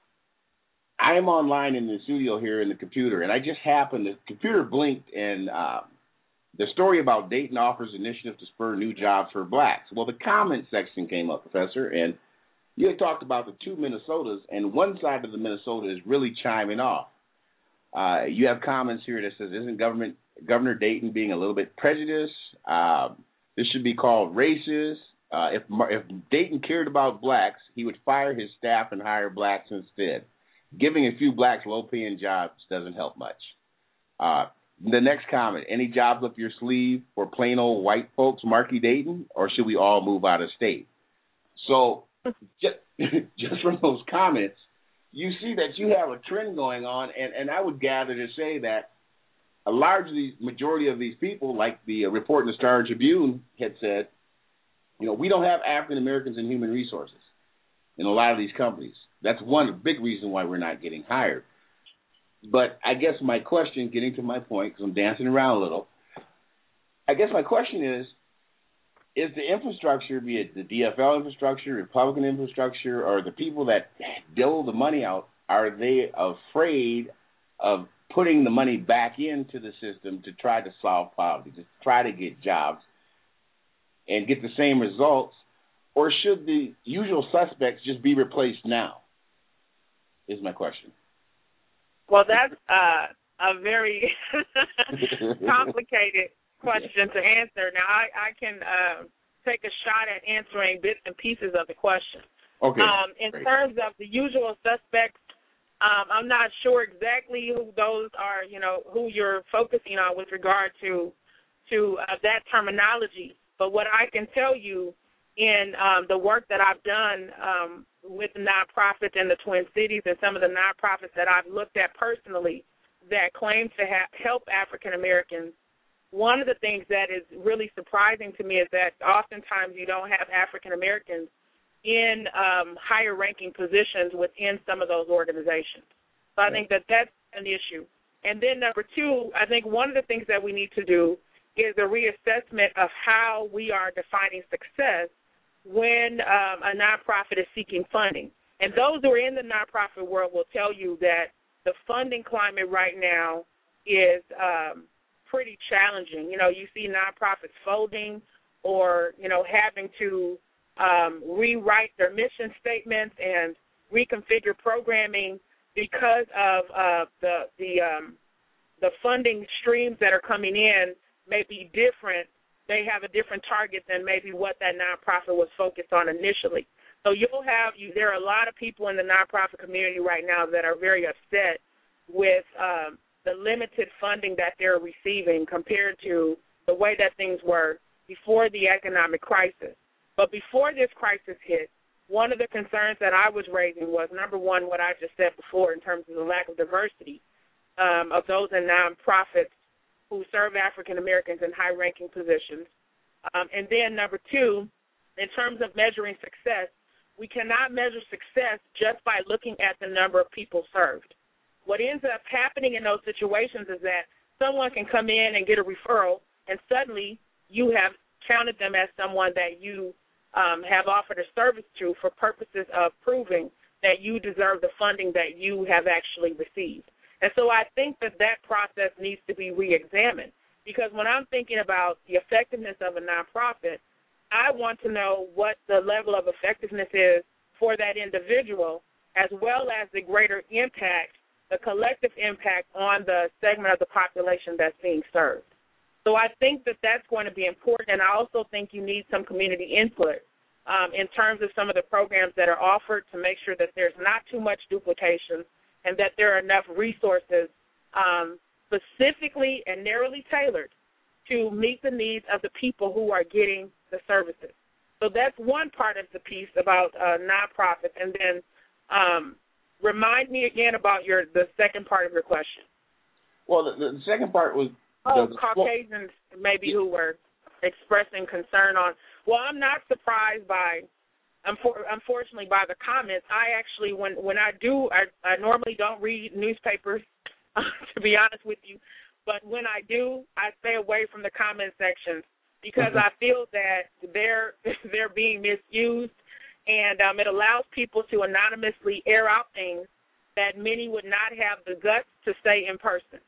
I am online in the studio here in the computer, and I just happened, the computer blinked, and uh, the story about Dayton offers initiative to spur new jobs for blacks. Well, the comment section came up, Professor, and you had talked about the two Minnesotas, and one side of the Minnesota is really chiming off. Uh, you have comments here that says, isn't government Governor Dayton being a little bit prejudiced? Uh, this should be called racist. Uh, if, if Dayton cared about blacks, he would fire his staff and hire blacks instead. Giving a few blacks low-paying jobs doesn't help much. Uh, the next comment, any jobs up your sleeve for plain old white folks, Marky Dayton, or should we all move out of state? So just, just from those comments, you see that you have a trend going on, and, and I would gather to say that a large majority of these people, like the report in the Star Tribune had said, you know, we don't have African Americans in human resources in a lot of these companies. That's one big reason why we're not getting hired. But I guess my question, getting to my point, because I'm dancing around a little, I guess my question is, is the infrastructure, be it the D F L infrastructure, Republican infrastructure, or the people that dole the money out, are they afraid of putting the money back into the system to try to solve poverty, to try to get jobs and get the same results, or should the usual suspects just be replaced now, is my question. Well, that's uh, a very complicated question to answer. Now, I, I can uh, take a shot at answering bits and pieces of the question. Okay. Um, in Great. terms of the usual suspects, um, I'm not sure exactly who those are, you know, who you're focusing on with regard to to uh, that terminology. But what I can tell you in um, the work that I've done um, with nonprofits in the Twin Cities and some of the nonprofits that I've looked at personally that claim to ha- help African Americans, one of the things that is really surprising to me is that oftentimes you don't have African Americans in um, higher ranking positions within some of those organizations. So I think that that's an issue. And then number two, I think one of the things that we need to do is a reassessment of how we are defining success when um, a nonprofit is seeking funding. And those who are in the nonprofit world will tell you that the funding climate right now is um, pretty challenging. You know, you see nonprofits folding or, you know, having to um, rewrite their mission statements and reconfigure programming because of uh, the the um, the funding streams that are coming in may be different. They have a different target than maybe what that nonprofit was focused on initially. So you'll have you. There are a lot of people in the nonprofit community right now that are very upset with um, the limited funding that they're receiving compared to the way that things were before the economic crisis. But before this crisis hit, one of the concerns that I was raising was, number one, what I just said before in terms of the lack of diversity um, of those in nonprofits who serve African Americans in high-ranking positions. Um, and then number two, in terms of measuring success, we cannot measure success just by looking at the number of people served. What ends up happening in those situations is that someone can come in and get a referral, and suddenly you have counted them as someone that you um, have offered a service to for purposes of proving that you deserve the funding that you have actually received. And so I think that that process needs to be reexamined, because when I'm thinking about the effectiveness of a nonprofit, I want to know what the level of effectiveness is for that individual, as well as the greater impact, the collective impact on the segment of the population that's being served. So I think that that's going to be important, and I also think you need some community input um, in terms of some of the programs that are offered to make sure that there's not too much duplication and that there are enough resources um, specifically and narrowly tailored to meet the needs of the people who are getting the services. So that's one part of the piece about uh, nonprofits. And then um, remind me again about your the second part of your question. Well, the, the second part was... Oh, the, Caucasians maybe yeah. who were expressing concern on. Well, I'm not surprised by, unfortunately, by the comments. I actually, when, when I do, I, I normally don't read newspapers, to be honest with you. But when I do, I stay away from the comment sections because mm-hmm. I feel that they're they're being misused, and um, it allows people to anonymously air out things that many would not have the guts to say in person.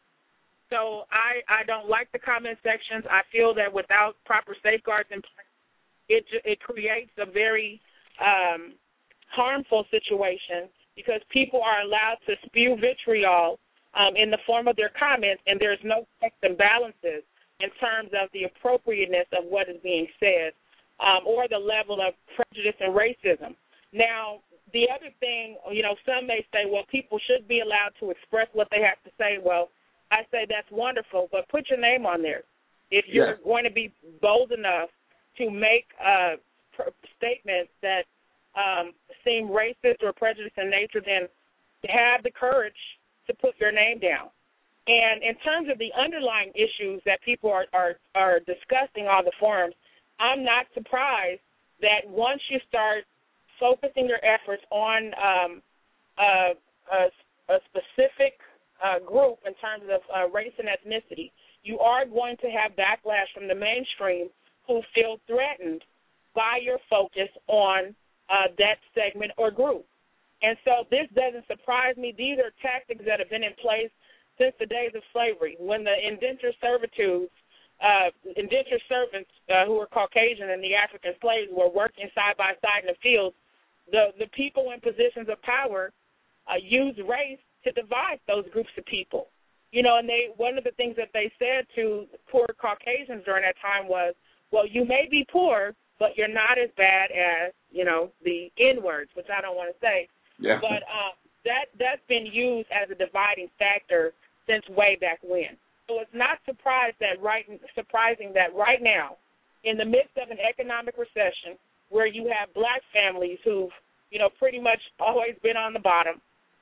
So I, I don't like the comment sections. I feel that without proper safeguards in place, it it creates a very um, harmful situation because people are allowed to spew vitriol um, in the form of their comments, and there's no checks and balances in terms of the appropriateness of what is being said um, or the level of prejudice and racism. Now, the other thing, you know, some may say, well, people should be allowed to express what they have to say. Well, I say that's wonderful, but put your name on there. If you're yeah. going to be bold enough to make a statement that um, seem racist or prejudiced in nature, then have the courage to put your name down. And in terms of the underlying issues that people are, are, are discussing on the forums, I'm not surprised that once you start focusing your efforts on um, a, a, a specific uh, group in terms of uh, race and ethnicity, you are going to have backlash from the mainstream who feel threatened by your focus on uh, that segment or group. And so this doesn't surprise me. These are tactics that have been in place since the days of slavery, when the indentured servitudes, uh, indentured servants uh, who were Caucasian and the African slaves were working side by side in the fields. The, the people in positions of power uh, used race to divide those groups of people. You know, and they one of the things that they said to poor Caucasians during that time was, well, you may be poor, but you're not as bad as, you know, the N-words, which I don't want to say. Yeah. But uh, that, that's been used as a dividing factor since way back when. So it's not surprised that right, surprising that right now, in the midst of an economic recession where you have black families who've, you know, pretty much always been on the bottom,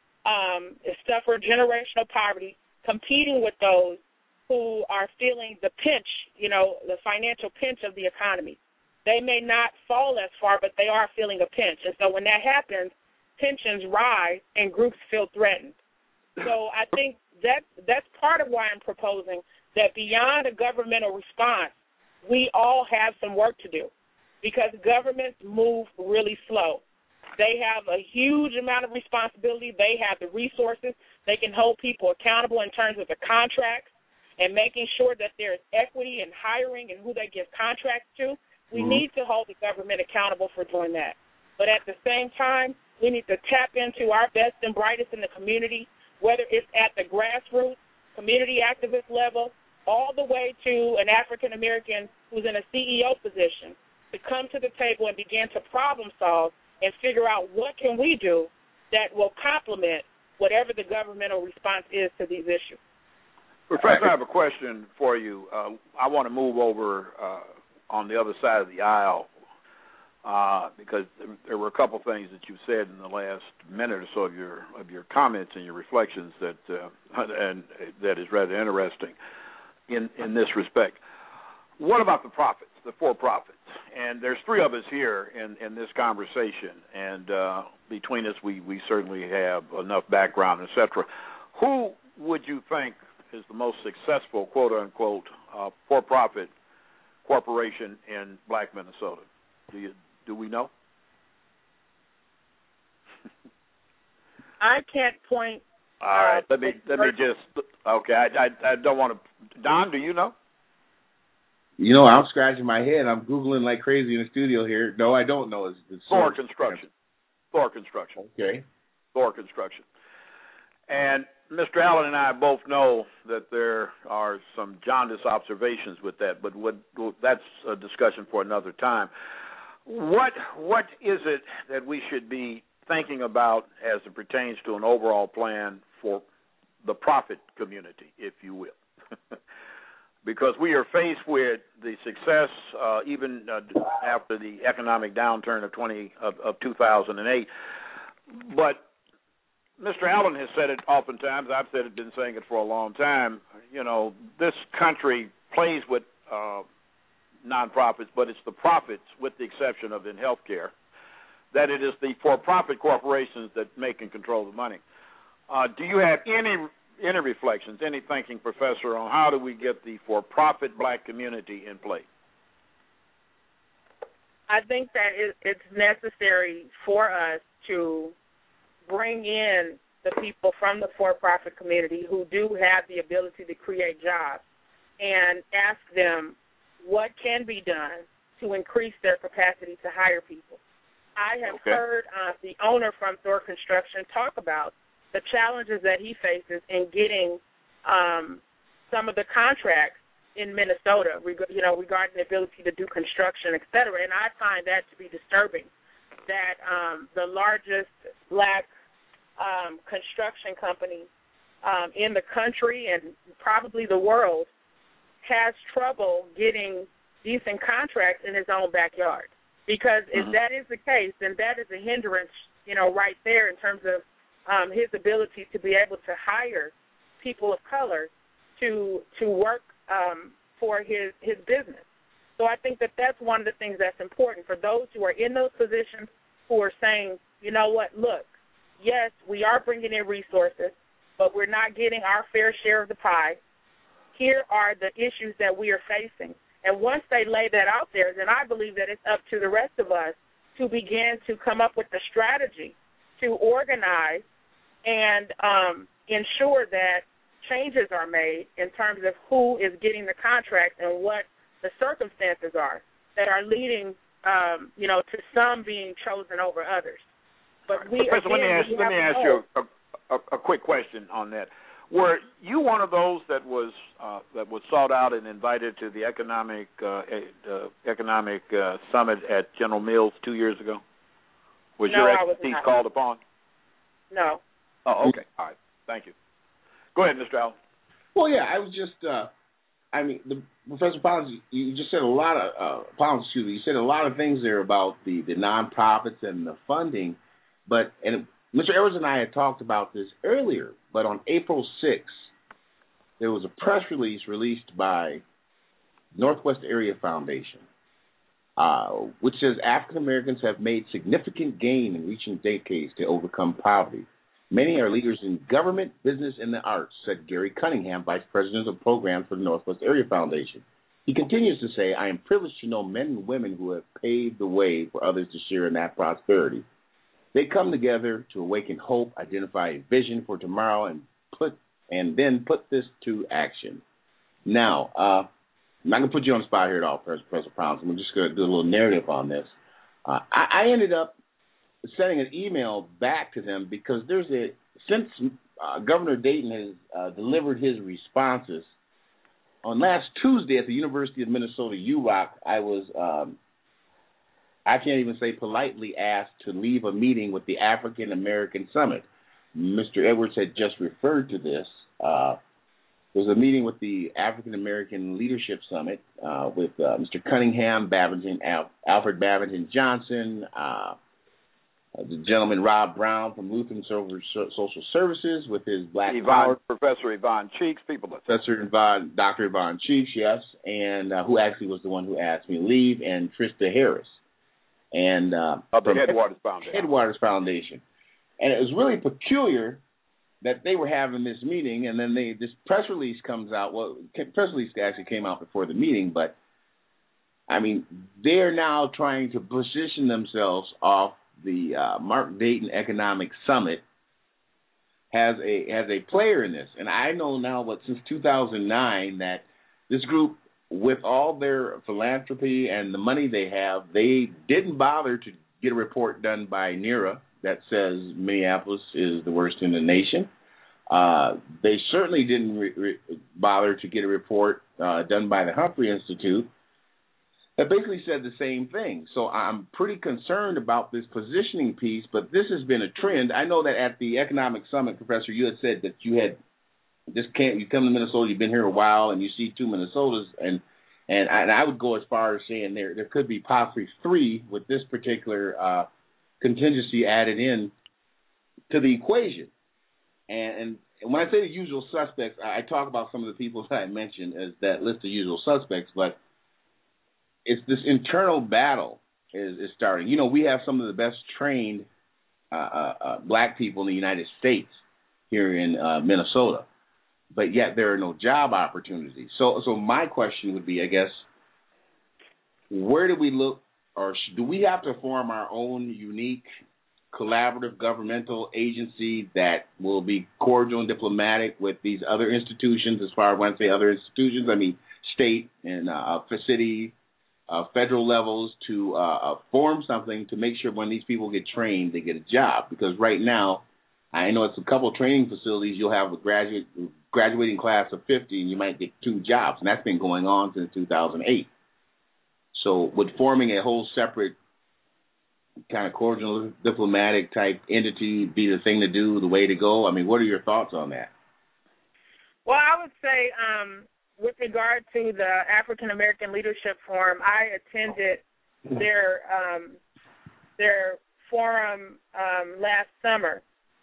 um, suffer generational poverty, competing with those who are feeling the pinch, you know, the financial pinch of the economy. They may not fall as far, but they are feeling a pinch. And so when that happens, tensions rise and groups feel threatened. So I think that that's part of why I'm proposing that beyond a governmental response, we all have some work to do because governments move really slow. They have a huge amount of responsibility. They have the resources. They can hold people accountable in terms of the contracts and making sure that there's equity in hiring and who they give contracts to. We mm-hmm. need to hold the government accountable for doing that. But at the same time, we need to tap into our best and brightest in the community, whether it's at the grassroots, community activist level, all the way to an African-American who's in a C E O position, to come to the table and begin to problem solve and figure out what can we do that will complement whatever the governmental response is to these issues. Professor, I have a question for you. Uh, I want to move over uh, on the other side of the aisle uh, because there were a couple things that you said in the last minute or so of your of your comments and your reflections that uh, and that is rather interesting in in this respect. What about the profits, the for-profits? And there's three of us here in, in this conversation, and uh, between us, we, we certainly have enough background, et cetera. Who would you think is the most successful, quote-unquote, uh, for-profit corporation in Black Minnesota? Do you do we know? I can't point. All right, uh, let me let me just. Okay, I, I I don't want to. Don, do you know? You know, I'm scratching my head. I'm Googling like crazy in the studio here. No, I don't know. It's, it's Thor Construction. Thor Construction. Okay. Thor Construction. And Mister Allen and I both know that there are some jaundiced observations with that, but what, that's a discussion for another time. What What is it that we should be thinking about as it pertains to an overall plan for the profit community, if you will? Because we are faced with the success, uh, even uh, after the economic downturn of twenty of, of two thousand eight. But Mister Allen has said it oftentimes. I've said it, been saying it for a long time. You know, this country plays with uh, nonprofits, but it's the profits, with the exception of in healthcare, that it is the for-profit corporations that make and control the money. Uh, do you have any any reflections, any thinking, Professor, on how do we get the for-profit Black community in place? I think that it's necessary for us to bring in the people from the for-profit community who do have the ability to create jobs and ask them what can be done to increase their capacity to hire people. I have okay. heard uh, the owner from Thor Construction talk about the challenges that he faces in getting um, some of the contracts in Minnesota, reg- you know, regarding the ability to do construction, et cetera. And I find that to be disturbing, that um, the largest Black um, construction company um, in the country and probably the world has trouble getting decent contracts in his own backyard. Because if that is the case, then that is a hindrance, you know, right there in terms of um, his ability to be able to hire people of color to to work um, for his, his business. So I think that that's one of the things that's important for those who are in those positions who are saying, you know what, look, yes, we are bringing in resources, but we're not getting our fair share of the pie. Here are the issues that we are facing. And once they lay that out there, then I believe that it's up to the rest of us to begin to come up with the strategy to organize and um, ensure that changes are made in terms of who is getting the contract and what the circumstances are that are leading, um, you know, to some being chosen over others. But we, Professor, again, let me ask, we let me ask you a, a, a quick question on that. Were you one of those that was uh, that was sought out and invited to the economic uh, uh, economic uh, summit at General Mills two years ago? Was no, your I was expertise not. called upon? No. Oh, okay. All right. Thank you. Go ahead, Mister Allen. Well, yeah, I was just, uh, I mean, the, Professor Pollins, you just said a lot of, uh, Pollins, excuse me, you said a lot of things there about the, the nonprofits and the funding, but, and Mister Edwards and I had talked about this earlier, but on April sixth, there was a press release released by Northwest Area Foundation, uh, which says African Americans have made significant gain in reaching decades to overcome poverty. Many are leaders in government, business, and the arts, said Gary Cunningham, Vice President of Programs for the Northwest Area Foundation. He continues to say, I am privileged to know men and women who have paved the way for others to share in that prosperity. They come together to awaken hope, identify a vision for tomorrow, and put and then put this to action. Now, uh, I'm not going to put you on the spot here at all, Professor Pollins. I'm just going to do a little narrative on this. Uh, I, I ended up sending an email back to them because there's a since uh, Governor Dayton has uh, delivered his responses on last Tuesday at the University of Minnesota U R O C. I was um, I can't even say politely asked to leave a meeting with the African American Summit. Mister Edwards had just referred to this. Uh, there was a meeting with the African American Leadership Summit uh, with uh, Mister Cunningham, Babington, Al- Alfred Babington Johnson, uh, the gentleman Rob Brown from Lutheran Social Services with his Black Yvonne, Power. Professor Yvonne Cheeks, people like that. Professor Yvonne, Doctor Yvonne Cheeks, yes, and uh, who actually was the one who asked me to leave, and Trista Harris. And uh, of the Headwaters Foundation. Headwaters Foundation. And it was really peculiar that they were having this meeting, and then they this press release comes out. Well, press release actually came out before the meeting, but, I mean, they're now trying to position themselves off the uh, Mark Dayton Economic Summit has a has a player in this. And I know now, what, since two thousand nine, that this group, with all their philanthropy and the money they have, they didn't bother to get a report done by NERA that says Minneapolis is the worst in the nation. Uh, they certainly didn't re- re- bother to get a report uh, done by the Humphrey Institute that basically said the same thing. So I'm pretty concerned about this positioning piece, but this has been a trend. I know that at the Economic Summit, Professor, you had said that you had just can't. You come to Minnesota, you've been here a while, and you see two Minnesotas, and and I, and I would go as far as saying there there could be possibly three with this particular uh, contingency added in to the equation. And, and when I say the usual suspects, I, I talk about some of the people that I mentioned as that list of usual suspects, but it's this internal battle is, is starting. You know, we have some of the best trained uh, uh, uh, black people in the United States here in uh, Minnesota, but yet there are no job opportunities. So, so my question would be, I guess, where do we look, or do we have to form our own unique collaborative governmental agency that will be cordial and diplomatic with these other institutions? As far as when I say other institutions, I mean state and uh, city, uh, federal levels, to uh, form something to make sure when these people get trained, they get a job. Because right now, I know it's a couple of training facilities. You'll have a graduate graduating class of fifty, and you might get two jobs, and that's been going on since two thousand eight. So would forming a whole separate kind of cordial diplomatic type entity be the thing to do, the way to go? I mean, what are your thoughts on that? Well, I would say um, with regard to the African American Leadership Forum, I attended their um, their forum um, last summer,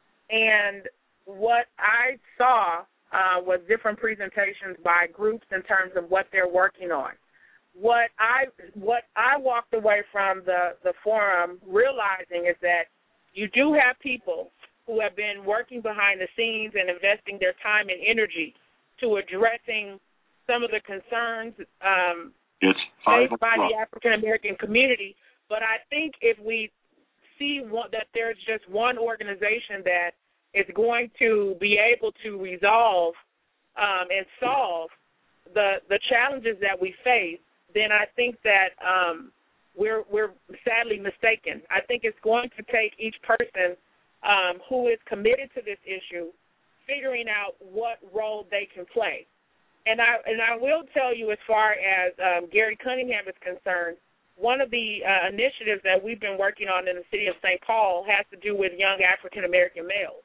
and what I saw uh, was different presentations by groups in terms of what they're working on. What I what I walked away from the, the forum realizing is that you do have people who have been working behind the scenes and investing their time and energy to addressing some of the concerns um, faced by the African American community. But I think if we see one, that there's just one organization that is going to be able to resolve um, and solve the the challenges that we face, then I think that um, we're we're sadly mistaken. I think it's going to take each person um, who is committed to this issue figuring out what role they can play. And I and I will tell you, as far as um, Gary Cunningham is concerned, one of the uh, initiatives that we've been working on in the city of Saint Paul has to do with young African American males.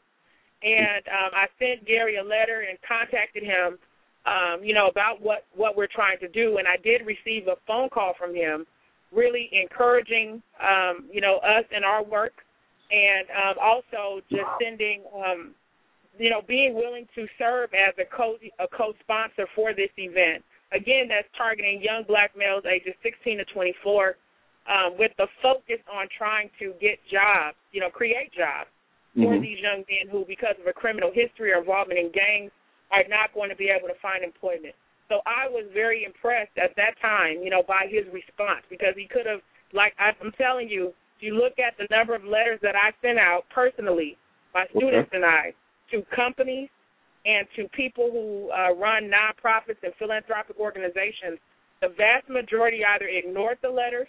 And um, I sent Gary a letter and contacted him, um, you know, about what, what we're trying to do. And I did receive a phone call from him really encouraging, um, you know, us in our work, and um, also just sending, um, you know, being willing to serve as a, co- a co-sponsor for this event. Again, that's targeting young black males ages sixteen to twenty-four um, with the focus on trying to get jobs, you know, create jobs for mm-hmm. these young men who, because of a criminal history or involvement in gangs, are not going to be able to find employment. So I was very impressed at that time, you know, by his response, because he could have, like I'm telling you, if you look at the number of letters that I sent out personally, my students okay. and I, to companies and to people who uh, run nonprofits and philanthropic organizations, the vast majority either ignored the letters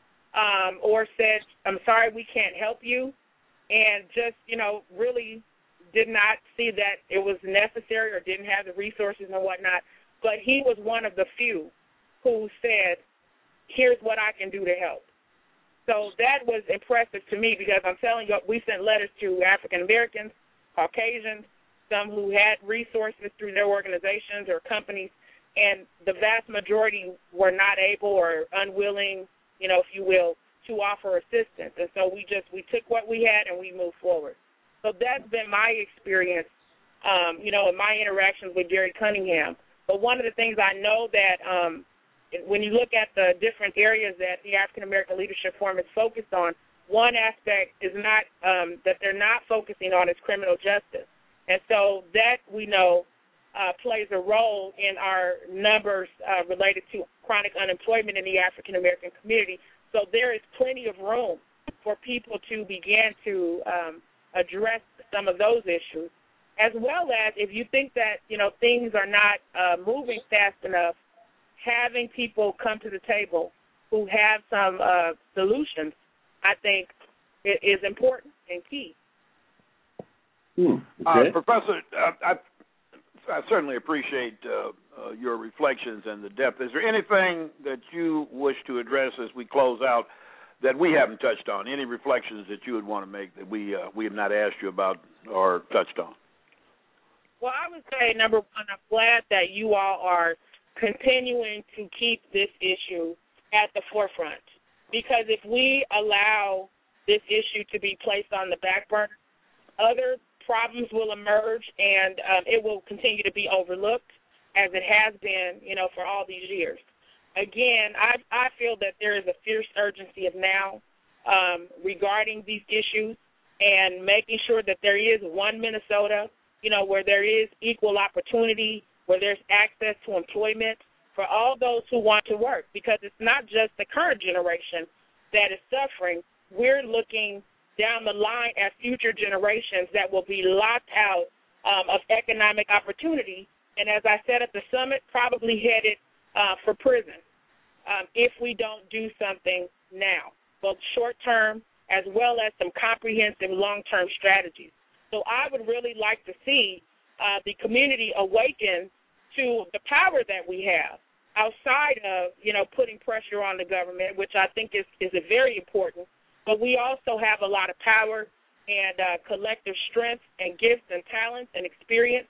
um, or said, I'm sorry, we can't help you, and just, you know, really did not see that it was necessary or didn't have the resources and whatnot. But he was one of the few who said, here's what I can do to help. So that was impressive to me, because I'm telling you, we sent letters to African Americans, Caucasians, some who had resources through their organizations or companies, and the vast majority were not able or unwilling, you know, if you will, to offer assistance. And so we just, we took what we had and we moved forward. So that's been my experience, um, you know, in my interactions with Gary Cunningham. But one of the things I know that um, when you look at the different areas that the African American Leadership Forum is focused on, one aspect is not um, that they're not focusing on is criminal justice. And so that, we know, uh, plays a role in our numbers uh, related to chronic unemployment in the African American community. So there is plenty of room for people to begin to um, address some of those issues, as well as if you think that, you know, things are not uh, moving fast enough, having people come to the table who have some uh, solutions, I think, is important and key. Hmm. Uh, Okay. Professor, uh, I, I certainly appreciate uh, uh, your reflections and the depth. Is there anything that you wish to address as we close out that we haven't touched on? Any reflections that you would want to make that we uh, we have not asked you about or touched on? Well, I would say, number one, I'm glad that you all are continuing to keep this issue at the forefront, because if we allow this issue to be placed on the back burner, other problems will emerge, and um, it will continue to be overlooked, as it has been, you know, for all these years. Again, I, I feel that there is a fierce urgency of now um, regarding these issues and making sure that there is one Minnesota, you know, where there is equal opportunity, where there's access to employment for all those who want to work, because it's not just the current generation that is suffering. We're looking down the line at future generations that will be locked out um, of economic opportunity, and as I said at the summit, probably headed uh, for prison um, if we don't do something now, both short-term as well as some comprehensive long-term strategies. So I would really like to see uh, the community awaken to the power that we have outside of, you know, putting pressure on the government, which I think is, is very important. But we also have a lot of power and uh, collective strength and gifts and talents and experience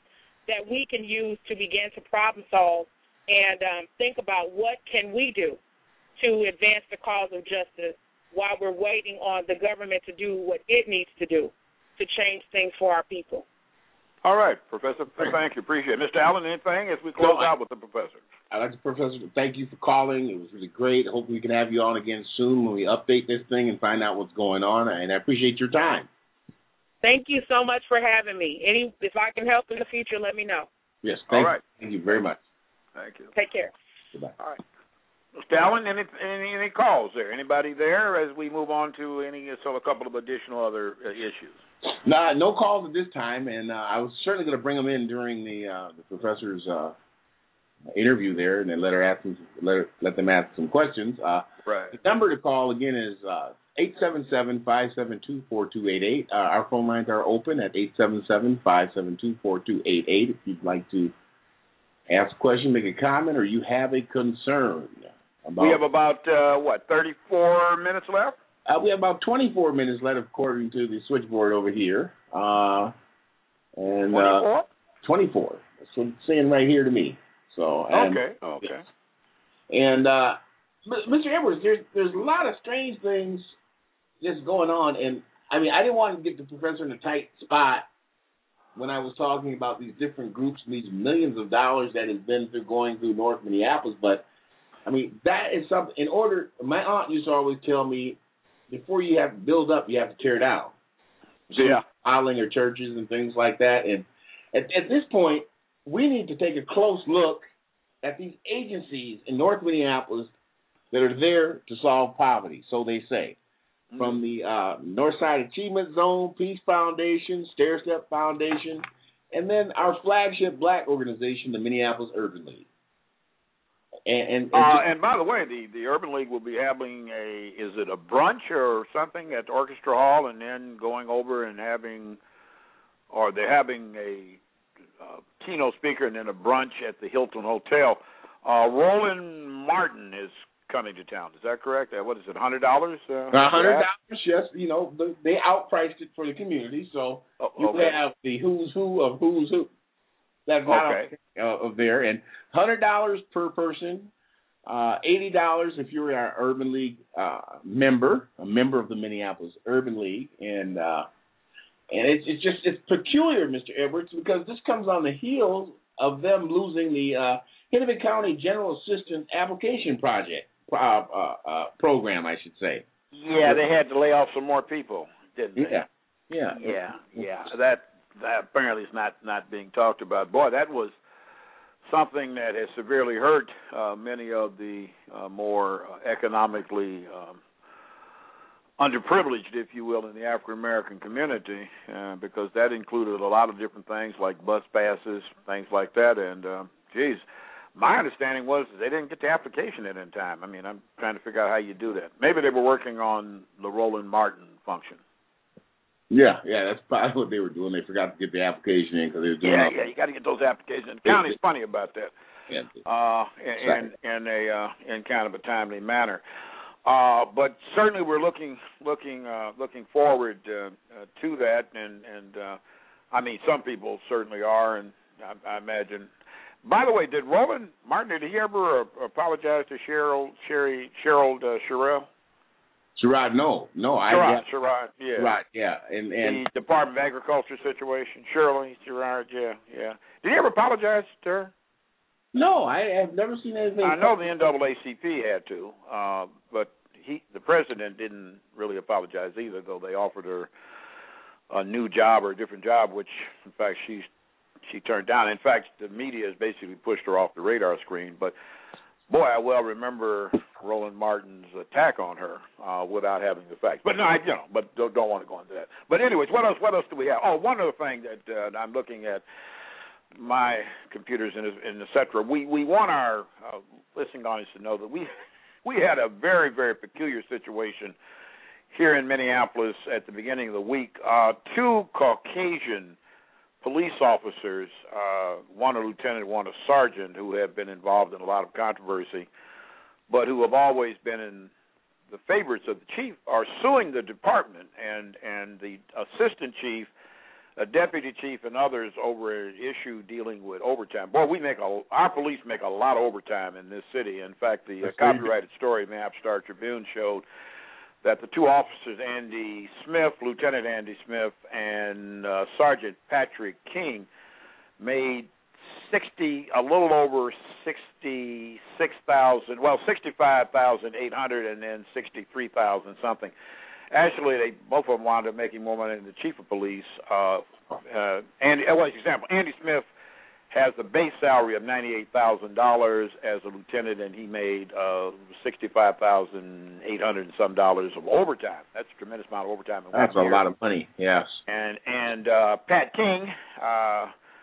that we can use to begin to problem solve and um, think about what can we do to advance the cause of justice while we're waiting on the government to do what it needs to do to change things for our people. All right, Professor, thank you. Appreciate it. Mister Allen, anything as we close no, I, out with the professor? I'd like to, Professor, thank you for calling. It was really great. I hope we can have you on again soon when we update this thing and find out what's going on, and I appreciate your time. Thank you so much for having me. Any, if I can help in the future, let me know. Yes, thank All right. you. Thank you very much. Thank you. Take care. Goodbye. All right. Mister Allen, any, any any calls there? Anybody there as we move on to any so a couple of additional other uh, issues? No, no calls at this time, and uh, I was certainly going to bring them in during the uh, the professor's uh, interview there, and then let her ask them, let her, let them ask some questions. Uh, right. The number to call again is uh, eight seven seven, five seven two, four two eight eight. Uh, our phone lines are open at eight seven seven, five seven two, four two eight eight. If you'd like to ask a question, make a comment, or you have a concern about. We have about uh, what thirty-four minutes left. Uh, we have about twenty-four minutes left, according to the switchboard over here. Uh, and twenty-four? Uh, twenty-four. That's what it's saying right here to me. So and, okay, okay. Yes. And uh, Mister Edwards, there's there's a lot of strange things just going on, and I mean, I didn't want to get the professor in a tight spot when I was talking about these different groups and these millions of dollars that have been through going through North Minneapolis, but I mean, that is something. In order, my aunt used to always tell me, before you have to build up, you have to tear down. Yeah. Modeling or churches and things like that. And at, at this point, we need to take a close look at these agencies in North Minneapolis that are there to solve poverty, so they say. Mm-hmm. From the uh, Northside Achievement Zone, Peace Foundation, Stair Step Foundation, and then our flagship black organization, the Minneapolis Urban League. And, and, and, uh, and by the way, the, the Urban League will be having a, is it a brunch or something at Orchestra Hall, and then going over and having, or they're having a uh, keynote speaker and then a brunch at the Hilton Hotel. Uh, Roland Martin is coming to town. Is that correct? Uh, what is it, one hundred dollars? Uh, one hundred dollars, yes. You know, the, they outpriced it for the community, so oh, you okay. have the who's who of who's who. That's not okay. uh, of there. And one hundred dollars per person, uh, eighty dollars if you're our Urban League uh, member, a member of the Minneapolis Urban League. And uh, and it's, it's just it's peculiar, Mister Edwards, because this comes on the heels of them losing the uh, Hennepin County General Assistance Application Project uh, uh, uh, program, I should say. Yeah, they had to lay off some more people, didn't they? Yeah, yeah. Yeah, yeah. That that apparently is not, not being talked about. Boy, that was something that has severely hurt uh, many of the uh, more uh, economically um, underprivileged, if you will, in the African-American community, uh, because that included a lot of different things like bus passes, things like that. And, uh, geez, my understanding was that they didn't get the application in in time. I mean, I'm trying to figure out how you do that. Maybe they were working on the Roland Martin function. Yeah, yeah, that's probably what they were doing. They forgot to get the application in because they were doing. Yeah, all yeah, you got to get those applications. The county's funny about that. Yeah. Uh, in in a uh, in kind of a timely manner. Uh, but certainly we're looking looking uh, looking forward uh, uh, to that, and and uh, I mean some people certainly are, and I, I imagine. By the way, did Roland Martin did he ever uh, apologize to Cheryl Sherry Cheryl uh, Sherrill? Sherrod, no, no, I Sherrod, Sherrod, yeah, right, yeah, and and the Department of Agriculture situation, Shirley Sherrod, yeah, yeah. Did he ever apologize to her? No, I have never seen anything. I know the N double A C P had to, uh, but he, the president, didn't really apologize either, though they offered her a new job or a different job, which, in fact, she she turned down. In fact, the media has basically pushed her off the radar screen. But, boy, I well remember Roland Martin's attack on her uh, without having the facts. But, no, I, you know, but don't, don't want to go into that. But, anyways, what else What else do we have? Oh, one other thing that uh, I'm looking at, my computers and, and et cetera. We we want our uh, listening audience to know that we we had a very very peculiar situation here in Minneapolis at the beginning of the week. Uh, two Caucasian police officers, uh, one a lieutenant, one a sergeant, who have been involved in a lot of controversy, but who have always been in the favorites of the chief, are suing the department, and and the assistant chief a deputy chief and others over an issue dealing with overtime. Boy, we make a our police make a lot of overtime in this city. In fact, the uh, copyrighted story in the App Star Tribune showed that the two officers, Andy Smith, Lieutenant Andy Smith, and uh, Sergeant Patrick King, made sixty, a little over sixty-six thousand, well, sixty-five thousand eight hundred, and then sixty-three thousand something. Actually, they both of them wound up making more money than the chief of police. Uh, uh, Andy, well, as an example, Andy Smith has a base salary of ninety-eight thousand dollars as a lieutenant, and he made uh, sixty-five thousand eight hundred and some dollars of overtime. That's a tremendous amount of overtime. In That's a year. lot of money, yes. And and uh, Pat King, uh,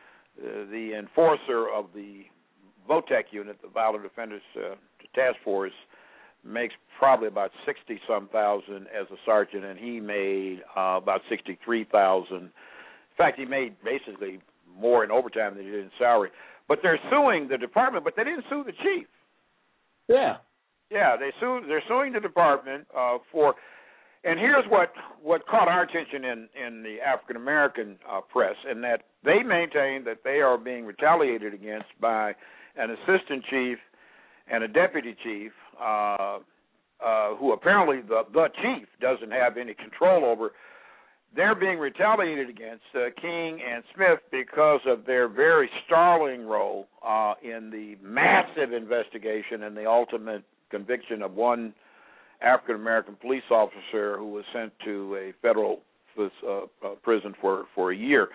the enforcer of the VOTEC unit, the Violent Offenders uh, Task Force, makes probably about sixty some thousand as a sergeant, and he made uh, about sixty-three thousand. In fact, he made basically more in overtime than he did in salary. But they're suing the department, but they didn't sue the chief. Yeah. Yeah, they sue. They're suing the department uh, for. And here's what, what caught our attention in, in the African American uh, press, in that they maintain that they are being retaliated against by an assistant chief and a deputy chief, uh, uh, who apparently the, the chief doesn't have any control over. They're being retaliated against, uh, King and Smith, because of their very startling role uh, in the massive investigation and the ultimate conviction of one African-American police officer who was sent to a federal uh, uh, prison for, for a year.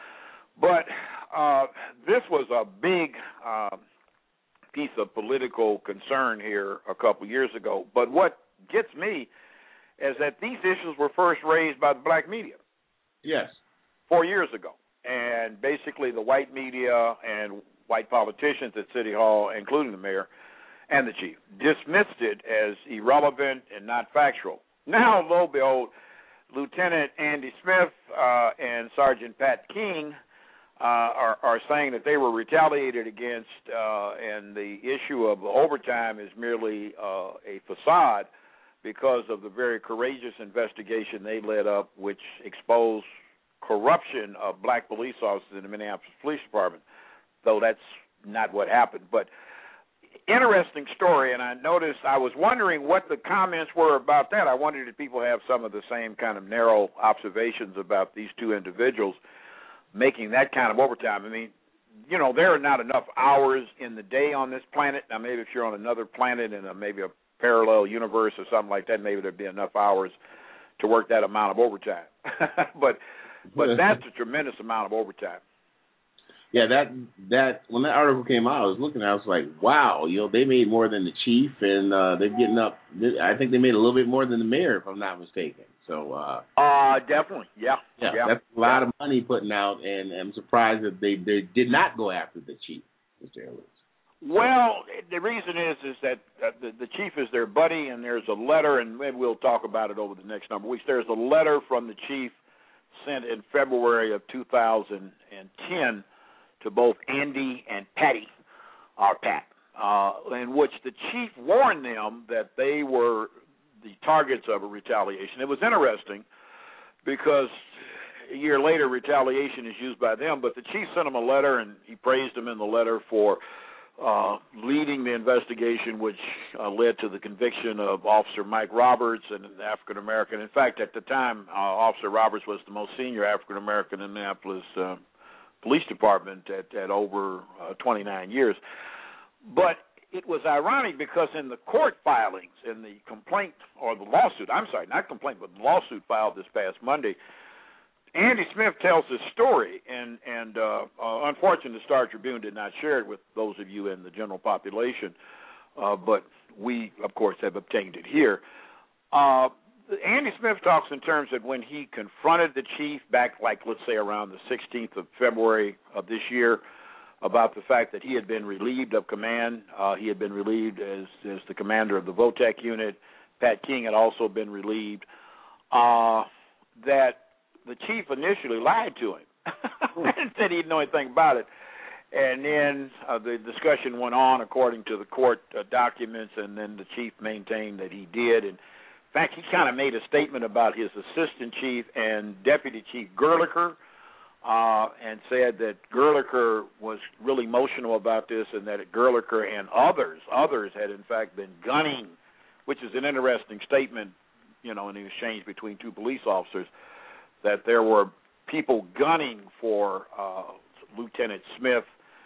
But uh, this was a big uh, piece of political concern here a couple years ago. But what gets me is that these issues were first raised by the black media. Yes. Four years ago. And basically the white media and white politicians at City Hall, including the mayor and the chief, dismissed it as irrelevant and not factual. Now, lo and behold, Lieutenant Andy Smith uh, and Sergeant Pat King uh, are, are saying that they were retaliated against, uh, and the issue of overtime is merely uh, a facade, because of the very courageous investigation they led up, which exposed corruption of black police officers in the Minneapolis Police Department, though that's not what happened. But interesting story, and I noticed, I was wondering what the comments were about that. I wondered if people have some of the same kind of narrow observations about these two individuals making that kind of overtime. I mean, you know, there are not enough hours in the day on this planet. Now, maybe if you're on another planet in a, maybe a parallel universe or something like that, maybe there'd be enough hours to work that amount of overtime. but but that's a tremendous amount of overtime. Yeah, that that when that article came out, I was looking, I was like, wow, you know, they made more than the chief, and uh, they're getting up. I think they made a little bit more than the mayor, if I'm not mistaken. So, uh, uh definitely, yeah, yeah, yeah. that's a lot yeah. of money putting out, and I'm surprised that they they did not go after the chief, Mister Edwards. Well, the reason is is that uh, the, the chief is their buddy, and there's a letter, and maybe we'll talk about it over the next number of weeks. There's a letter from the chief sent in February of two thousand ten to both Andy and Patty, or Pat, uh, in which the chief warned them that they were the targets of a retaliation. It was interesting because a year later retaliation is used by them, but the chief sent them a letter, and he praised them in the letter for Uh, leading the investigation, which uh, led to the conviction of Officer Mike Roberts, an African-American. In fact, at the time, uh, Officer Roberts was the most senior African-American in Minneapolis uh, Police Department at, at over uh, twenty-nine years. But it was ironic because in the court filings, in the complaint, or the lawsuit, I'm sorry, not complaint, but the lawsuit filed this past Monday, Andy Smith tells his story, and, and uh, uh, unfortunately the Star Tribune did not share it with those of you in the general population, uh, but we, of course, have obtained it here. Uh, Andy Smith talks in terms of when he confronted the chief back, like, let's say, around the sixteenth of February of this year, about the fact that he had been relieved of command. Uh, he had been relieved as, as the commander of the VOTEC unit. Pat King had also been relieved. Uh, that the chief initially lied to him and said he didn't know anything about it. And then uh, the discussion went on according to the court uh, documents, and then the chief maintained that he did. And in fact, he kind of made a statement about his assistant chief and deputy chief Gerlicher, uh, and said that Gerlicher was really emotional about this, and that Gerlicher and others, others had in fact been gunning, which is an interesting statement, you know, in the exchange between two police officers, that there were people gunning for uh, Lieutenant Smith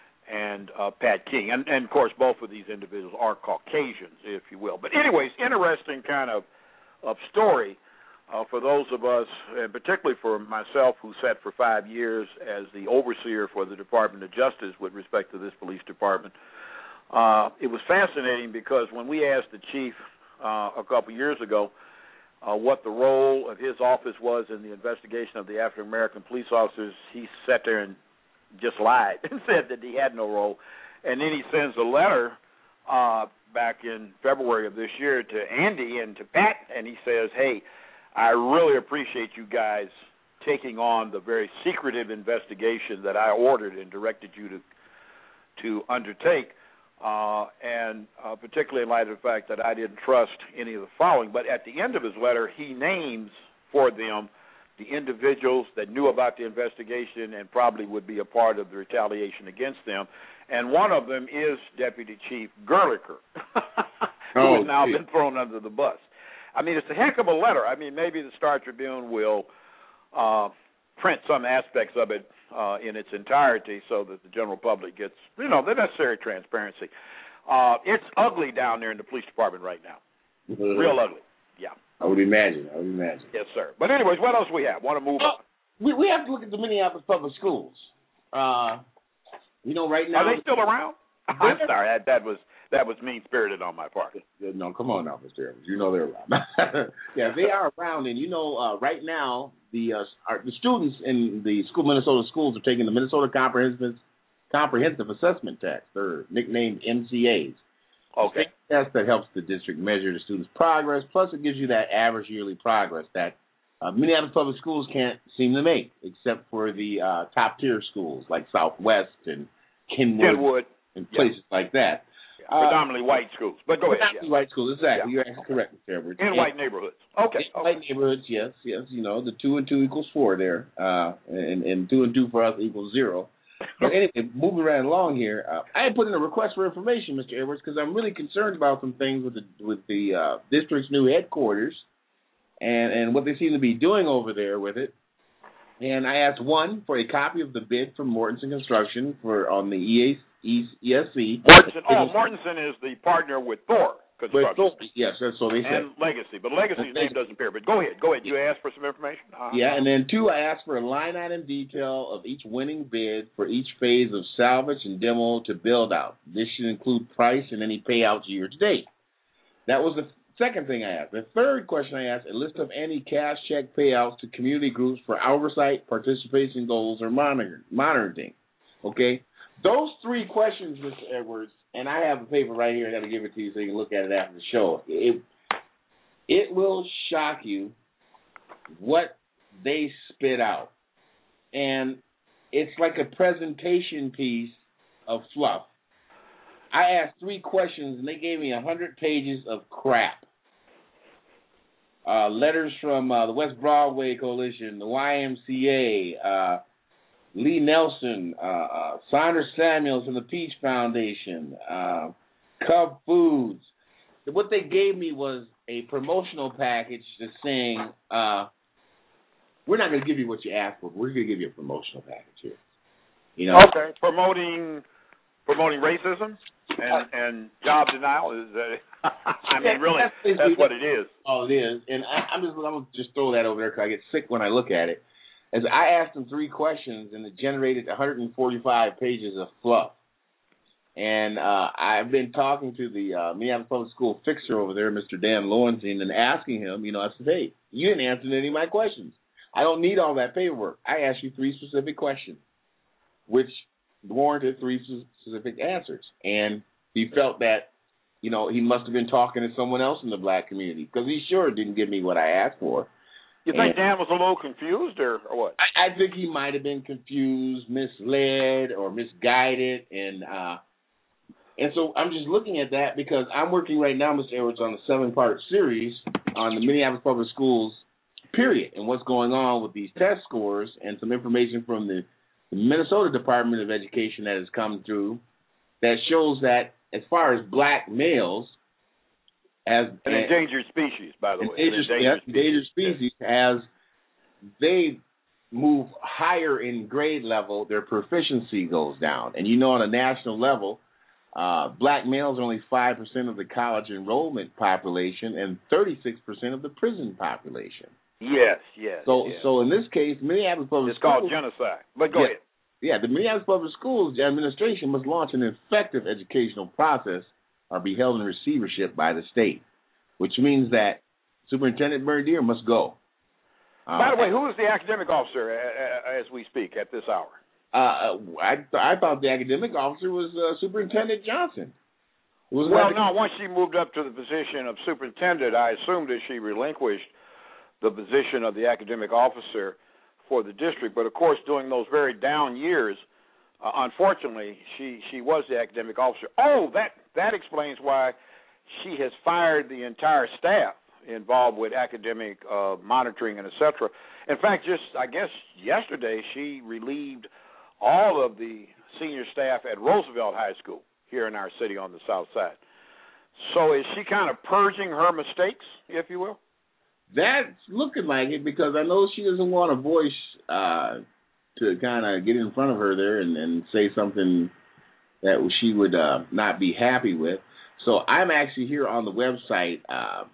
and uh, Pat King. And, and, of course, both of these individuals are Caucasians, if you will. But anyways, interesting kind of, of story uh, for those of us, and particularly for myself, who sat for five years as the overseer for the Department of Justice with respect to this police department. Uh, it was fascinating because when we asked the chief uh, a couple years ago uh, what the role of his office was in the investigation of the African-American police officers, he sat there and just lied and said that he had no role. And then he sends a letter uh, back in February of this year to Andy and to Pat, and he says, hey, I really appreciate you guys taking on the very secretive investigation that I ordered and directed you to to undertake, uh, and uh, particularly in light of the fact that I didn't trust any of the following. But at the end of his letter, he names for them the individuals that knew about the investigation and probably would be a part of the retaliation against them. And one of them is Deputy Chief Gerlicher, who oh, has now geez. been thrown under the bus. I mean, it's a heck of a letter. I mean, maybe the Star Tribune will uh, print some aspects of it uh, in its entirety so that the general public gets, you know, the necessary transparency. Uh, it's ugly down there in the police department right now. Mm-hmm. Real ugly. Yeah. I would imagine. I would imagine. Yes, sir. But anyways, what else we have? Want to move well, on? We we have to look at the Minneapolis public schools. Uh, you know, right now. Are they still around? I'm sorry. That, that was that was mean spirited on my part. No, come on now, Mister Evans. You know they're around. Yeah, they are around, and you know, uh, right now the uh, our, the students in the school Minnesota schools are taking the Minnesota Comprehensive Comprehensive Assessment Test. They're nicknamed M C As. Okay. Test that helps the district measure the students' progress. Plus, it gives you that average yearly progress that uh, Minneapolis public schools can't seem to make, except for the uh, top tier schools like Southwest and Kenwood, Kenwood. and places yeah. like that. Yeah. Uh, predominantly white schools, but go predominantly ahead. Predominantly white schools, exactly. Yeah. You're correct, Mister Edwards. In and, white neighborhoods. Okay. In okay. white neighborhoods, yes, yes. You know, the two and two equals four there, uh, and, and two and two for us equals zero. But anyway, moving right along here, uh, I had put in a request for information, Mister Edwards, because I'm really concerned about some things with the with the uh, district's new headquarters and, and what they seem to be doing over there with it. And I asked one for a copy of the bid from Mortensen Construction for on the E S C. Mortensen, oh, Mortensen is the partner with Thor Construction. Thor, yes, that's what they said. And Legacy, but Legacy's name doesn't appear. But go ahead, go ahead. You asked for some information? Uh-huh. Yeah, and then two, I asked for a line item detail of each winning bid for each phase of salvage and demo to build out. This should include price and any payouts year to date. That was the second thing I asked. The third question I asked, a list of any cash check payouts to community groups for oversight, participation goals, or monitor, monitoring. Okay? Those three questions, Mister Edwards, and I have a paper right here, and I'll give it to you so you can look at it after the show. It, it will shock you what they spit out. And it's like a presentation piece of fluff. I asked three questions, and they gave me one hundred pages of crap. Uh, letters from uh, the West Broadway Coalition, the Y M C A, uh, Lee Nelson, uh, uh, Sandra Samuels from the Peach Foundation, uh, Cub Foods. What they gave me was a promotional package just saying, uh, we're not going to give you what you asked for, but we're going to give you a promotional package here. You know? Okay. Promoting promoting racism and, and job denial is that? I mean, really, that's, that's what it is. Oh, it is, and I, I'm just I'm gonna just throw that over there because I get sick when I look at it. As I asked them three questions, and it generated one hundred forty-five pages of fluff. And uh, I've been talking to the uh, Minneapolis Public School fixer over there, Mister Dan Lowenstein, and asking him, you know, I said, hey, you didn't answer any of my questions. I don't need all that paperwork. I asked you three specific questions, which warranted three specific answers. And he felt that, you know, he must have been talking to someone else in the black community because he sure didn't give me what I asked for. You think and Dan was a little confused or, or what? I, I think he might have been confused, misled, or misguided. And uh, and so I'm just looking at that because I'm working right now, Mister Edwards, on a seven-part series on the Minneapolis Public Schools period, and what's going on with these test scores, and some information from the, the Minnesota Department of Education that has come through that shows that as far as black males, as an endangered species, by the way, endangered, endangered species, endangered species, yes. as they move higher in grade level, their proficiency goes down. And you know, on a national level, uh, black males are only five percent of the college enrollment population and thirty-six percent of the prison population. Yes, yes. So, yes. so in this case, Minneapolis Public it's Schools, called genocide. But go yeah, ahead. Yeah, the Minneapolis Public Schools administration must launch an effective educational process or be held in receivership by the state, which means that Superintendent Bernier must go. Uh, By the way, who is the academic officer uh, as we speak at this hour? Uh, I I thought the academic officer was uh, Superintendent Johnson. Was well, the- no, once she moved up to the position of superintendent, I assumed that she relinquished the position of the academic officer for the district. But, of course, during those very down years, uh, unfortunately, she, she was the academic officer. Oh, that, that explains why she has fired the entire staff involved with academic uh, monitoring and et cetera. In fact, just, I guess, yesterday, she relieved all of the senior staff at Roosevelt High School here in our city on the south side. So is she kind of purging her mistakes, if you will? That's looking like it, because I know she doesn't want a voice uh, to kind of get in front of her there and, and say something that she would uh, not be happy with. So I'm actually here on the website. Uh,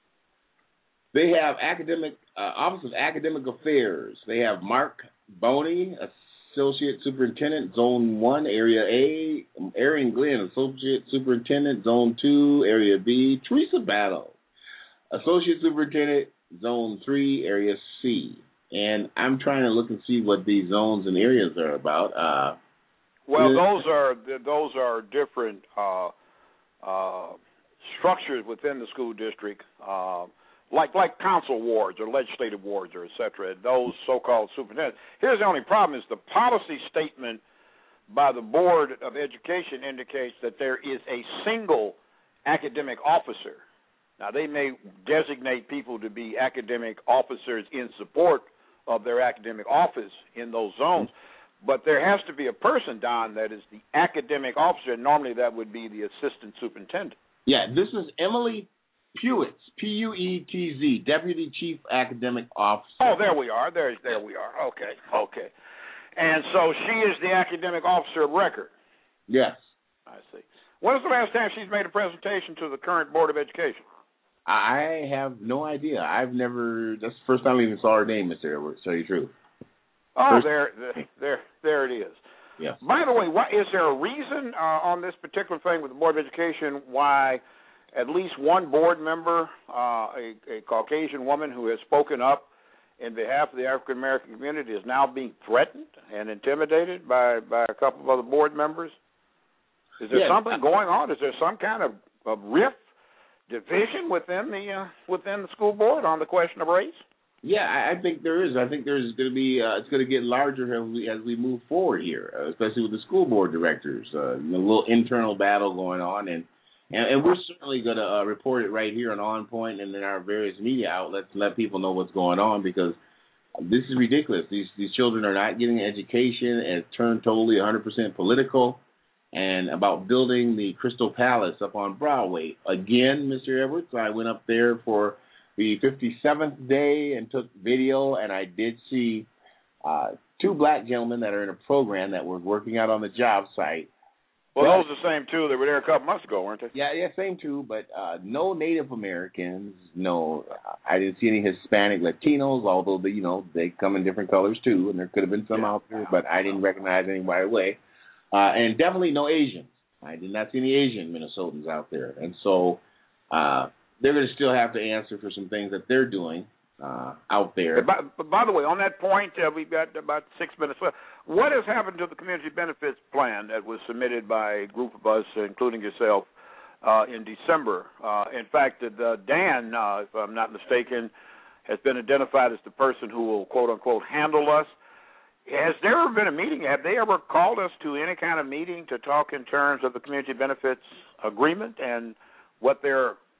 they have academic uh, Office of Academic Affairs. They have Mark Boney, Associate Superintendent, Zone one, Area A. Aaron Glenn, Associate Superintendent, Zone two, Area B. Teresa Battle, Associate Superintendent, Zone three, Area C. And I'm trying to look and see what these zones and areas are about. Uh, well, those are those are different uh, uh, structures within the school district, uh, like like council wards or legislative wards or et cetera. Those so-called superintendents. Here's the only problem: is the policy statement by the Board of Education indicates that there is a single academic officer. Now, they may designate people to be academic officers in support of their academic office in those zones, but there has to be a person, Don, that is the academic officer, and normally that would be the assistant superintendent. Yeah, this is Emily Pewitz, P U E T Z, Deputy Chief Academic Officer. Oh, there we are. There, there we are. Okay, okay. And so she is the academic officer of record. Yes. I see. When was the last time she's made a presentation to the current Board of Education? I have no idea. I've never. That's the first time I even saw her name, Mister Edwards. To tell you the truth. Oh, first, there, there, there it is. Yes. By the way, what, is there a reason uh, on this particular thing with the Board of Education why at least one board member, uh, a, a Caucasian woman who has spoken up in behalf of the African American community, is now being threatened and intimidated by, by a couple of other board members? Is there yes. something going on? Is there some kind of, of rift? Division within the uh, within the school board on the question of race? Yeah, I, I think there is. I think there's going to be. Uh, it's going to get larger as we as we move forward here, uh, especially with the school board directors. Uh, a little internal battle going on, and and, and we're certainly going to uh, report it right here on On Point and in our various media outlets and let people know what's going on, because this is ridiculous. These these children are not getting an education, and it's turned totally one hundred percent political. And about building the Crystal Palace up on Broadway. Again, Mister Edwards, I went up there for the fifty-seventh day and took video, and I did see uh, two black gentlemen that are in a program that were working out on the job site. Well, but, those are the same two that were there a couple months ago, weren't they? Yeah, yeah, same two, but uh, no Native Americans, no, I didn't see any Hispanic Latinos, although, the, you know, they come in different colors too, and there could have been some yeah. out there, but I didn't recognize any right away. Uh, and definitely no Asians. I did not see any Asian Minnesotans out there. And so uh, they're going to still have to answer for some things that they're doing uh, out there. By, but by the way, on that point, uh, we've got about six minutes left. What has happened to the community benefits plan that was submitted by a group of us, including yourself, uh, in December? Uh, in fact, uh, Dan, uh, if I'm not mistaken, has been identified as the person who will, quote-unquote, handle us. Has there ever been a meeting? Have they ever called us to any kind of meeting to talk in terms of the community benefits agreement and what their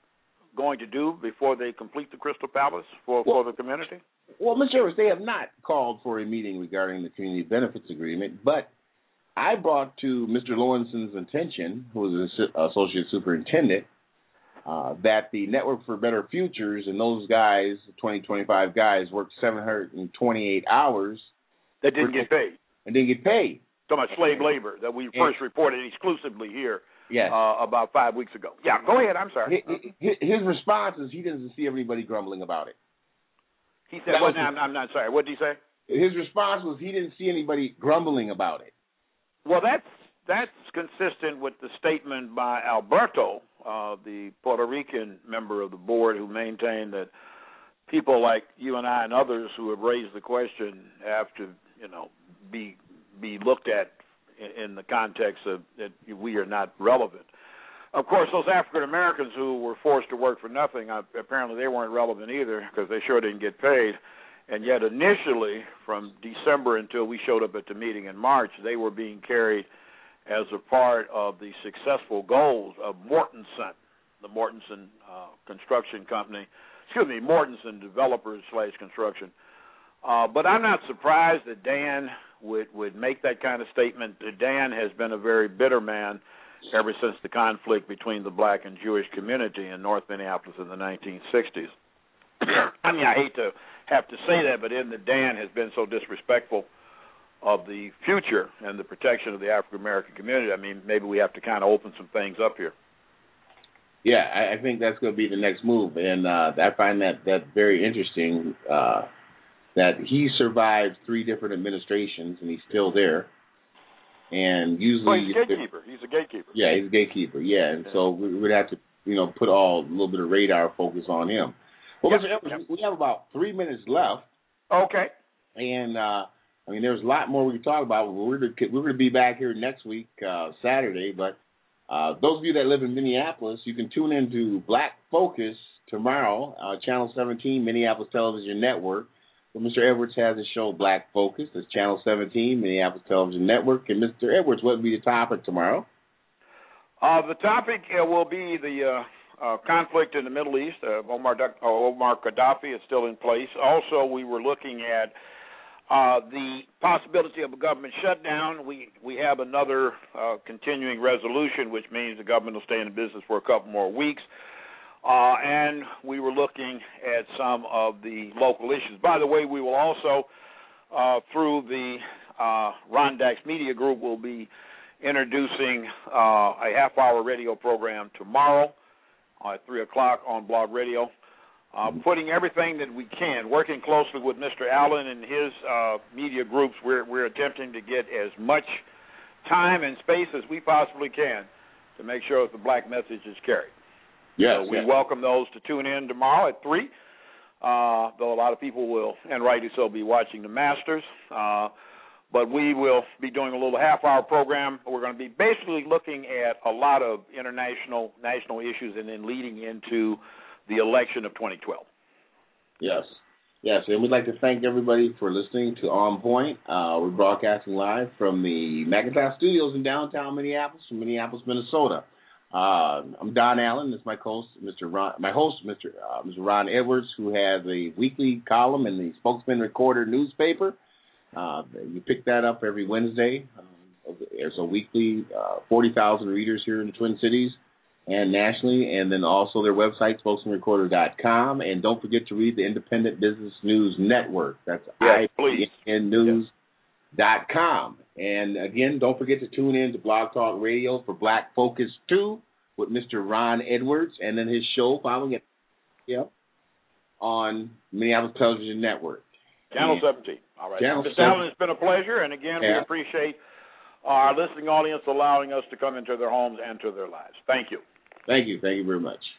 going to do before they complete the Crystal Palace for, well, for the community? Well, Mister Edwards, they have not called for a meeting regarding the community benefits agreement, but I brought to Mister Lawrenson's attention, who is the associate superintendent, uh, that the Network for Better Futures and those guys, twenty, twenty-five guys, worked seven hundred twenty-eight hours. That didn't get paid. And didn't get paid. Talking about slave labor that we first reported exclusively here yes. uh, about five weeks ago. Yeah, go ahead. I'm sorry. His, his response is he doesn't see everybody grumbling about it. He said, well, I'm, I'm not sorry. What did he say? His response was he didn't see anybody grumbling about it. Well, that's that's consistent with the statement by Alberto, uh, the Puerto Rican member of the board, who maintained that people like you and I and others who have raised the question have to, you know, be be looked at in, in the context of that we are not relevant. Of course, those African Americans who were forced to work for nothing, uh, apparently they weren't relevant either because they sure didn't get paid. And yet initially, from December until we showed up at the meeting in March, they were being carried as a part of the successful goals of Mortenson, the Mortenson uh, Construction Company, excuse me, Mortenson Developers slash Construction. Uh, but I'm not surprised that Dan would, would make that kind of statement. Dan has been a very bitter man ever since the conflict between the black and Jewish community in North Minneapolis in the nineteen sixties. I mean, I hate to have to say that, but in the Dan has been so disrespectful of the future and the protection of the African American community. I mean, maybe we have to kind of open some things up here. Yeah, I, I think that's going to be the next move, and uh, I find that that very interesting. Uh, that he survived three different administrations and he's still there. And usually, well, he's a gatekeeper. He's a gatekeeper. Yeah, he's a gatekeeper. Yeah, and yeah. so we would have to, you know, put all a little bit of radar focus on him. Well, yep. Mister Evans, yep. we have about three minutes left. Okay. And uh, I mean, there's a lot more we can talk about. We're to, we're going to be back here next week, uh, Saturday. But uh, those of you that live in Minneapolis, you can tune into Black Focus tomorrow, uh, Channel seventeen, Minneapolis Television Network. Well, Mister Edwards has a show, Black Focus. That's Channel seventeen, Minneapolis Television Network. And Mister Edwards, what will be the topic tomorrow? Uh, the topic uh, will be the uh, uh, conflict in the Middle East. Uh, Omar, uh, Omar Gaddafi is still in place. Also, we were looking at uh, the possibility of a government shutdown. We we have another uh, continuing resolution, which means the government will stay in business for a couple more weeks. Uh, and we were looking at some of the local issues. By the way, we will also, uh, through the uh, Rondax Media Group, will be introducing uh, a half-hour radio program tomorrow uh, at three o'clock on Blog Radio, uh, putting everything that we can, working closely with Mister Allen and his uh, media groups. We're, we're attempting to get as much time and space as we possibly can to make sure that the black message is carried. Yes, so we yes. welcome those to tune in tomorrow at three, uh, though a lot of people will, and rightly so, be watching the Masters. Uh, but we will be doing a little half-hour program. We're going to be basically looking at a lot of international, national issues and then leading into the election of twenty twelve. Yes. Yes, and we'd like to thank everybody for listening to On Point. Uh, we're broadcasting live from the Macintosh Studios in downtown Minneapolis, from Minneapolis, Minnesota. Uh, I'm Don Allen. This is my host, Mister Ron, my host, Mister Uh, Mister Ron Edwards, who has a weekly column in the Spokesman Recorder newspaper. Uh, you pick that up every Wednesday. Uh, there's a weekly uh, forty thousand readers here in the Twin Cities and nationally, and then also their website, spokesman recorder dot com. And don't forget to read the Independent Business News Network. That's yes, I P N news dot com. And again, don't forget to tune in to Blog Talk Radio for Black Focus two with Mister Ron Edwards, and then his show following it yep, on Minneapolis Television Network. Channel seventeen. All right. Channel Mister Allen, it's been a pleasure, and again, yeah. we appreciate our listening audience allowing us to come into their homes and to their lives. Thank you. Thank you. Thank you very much.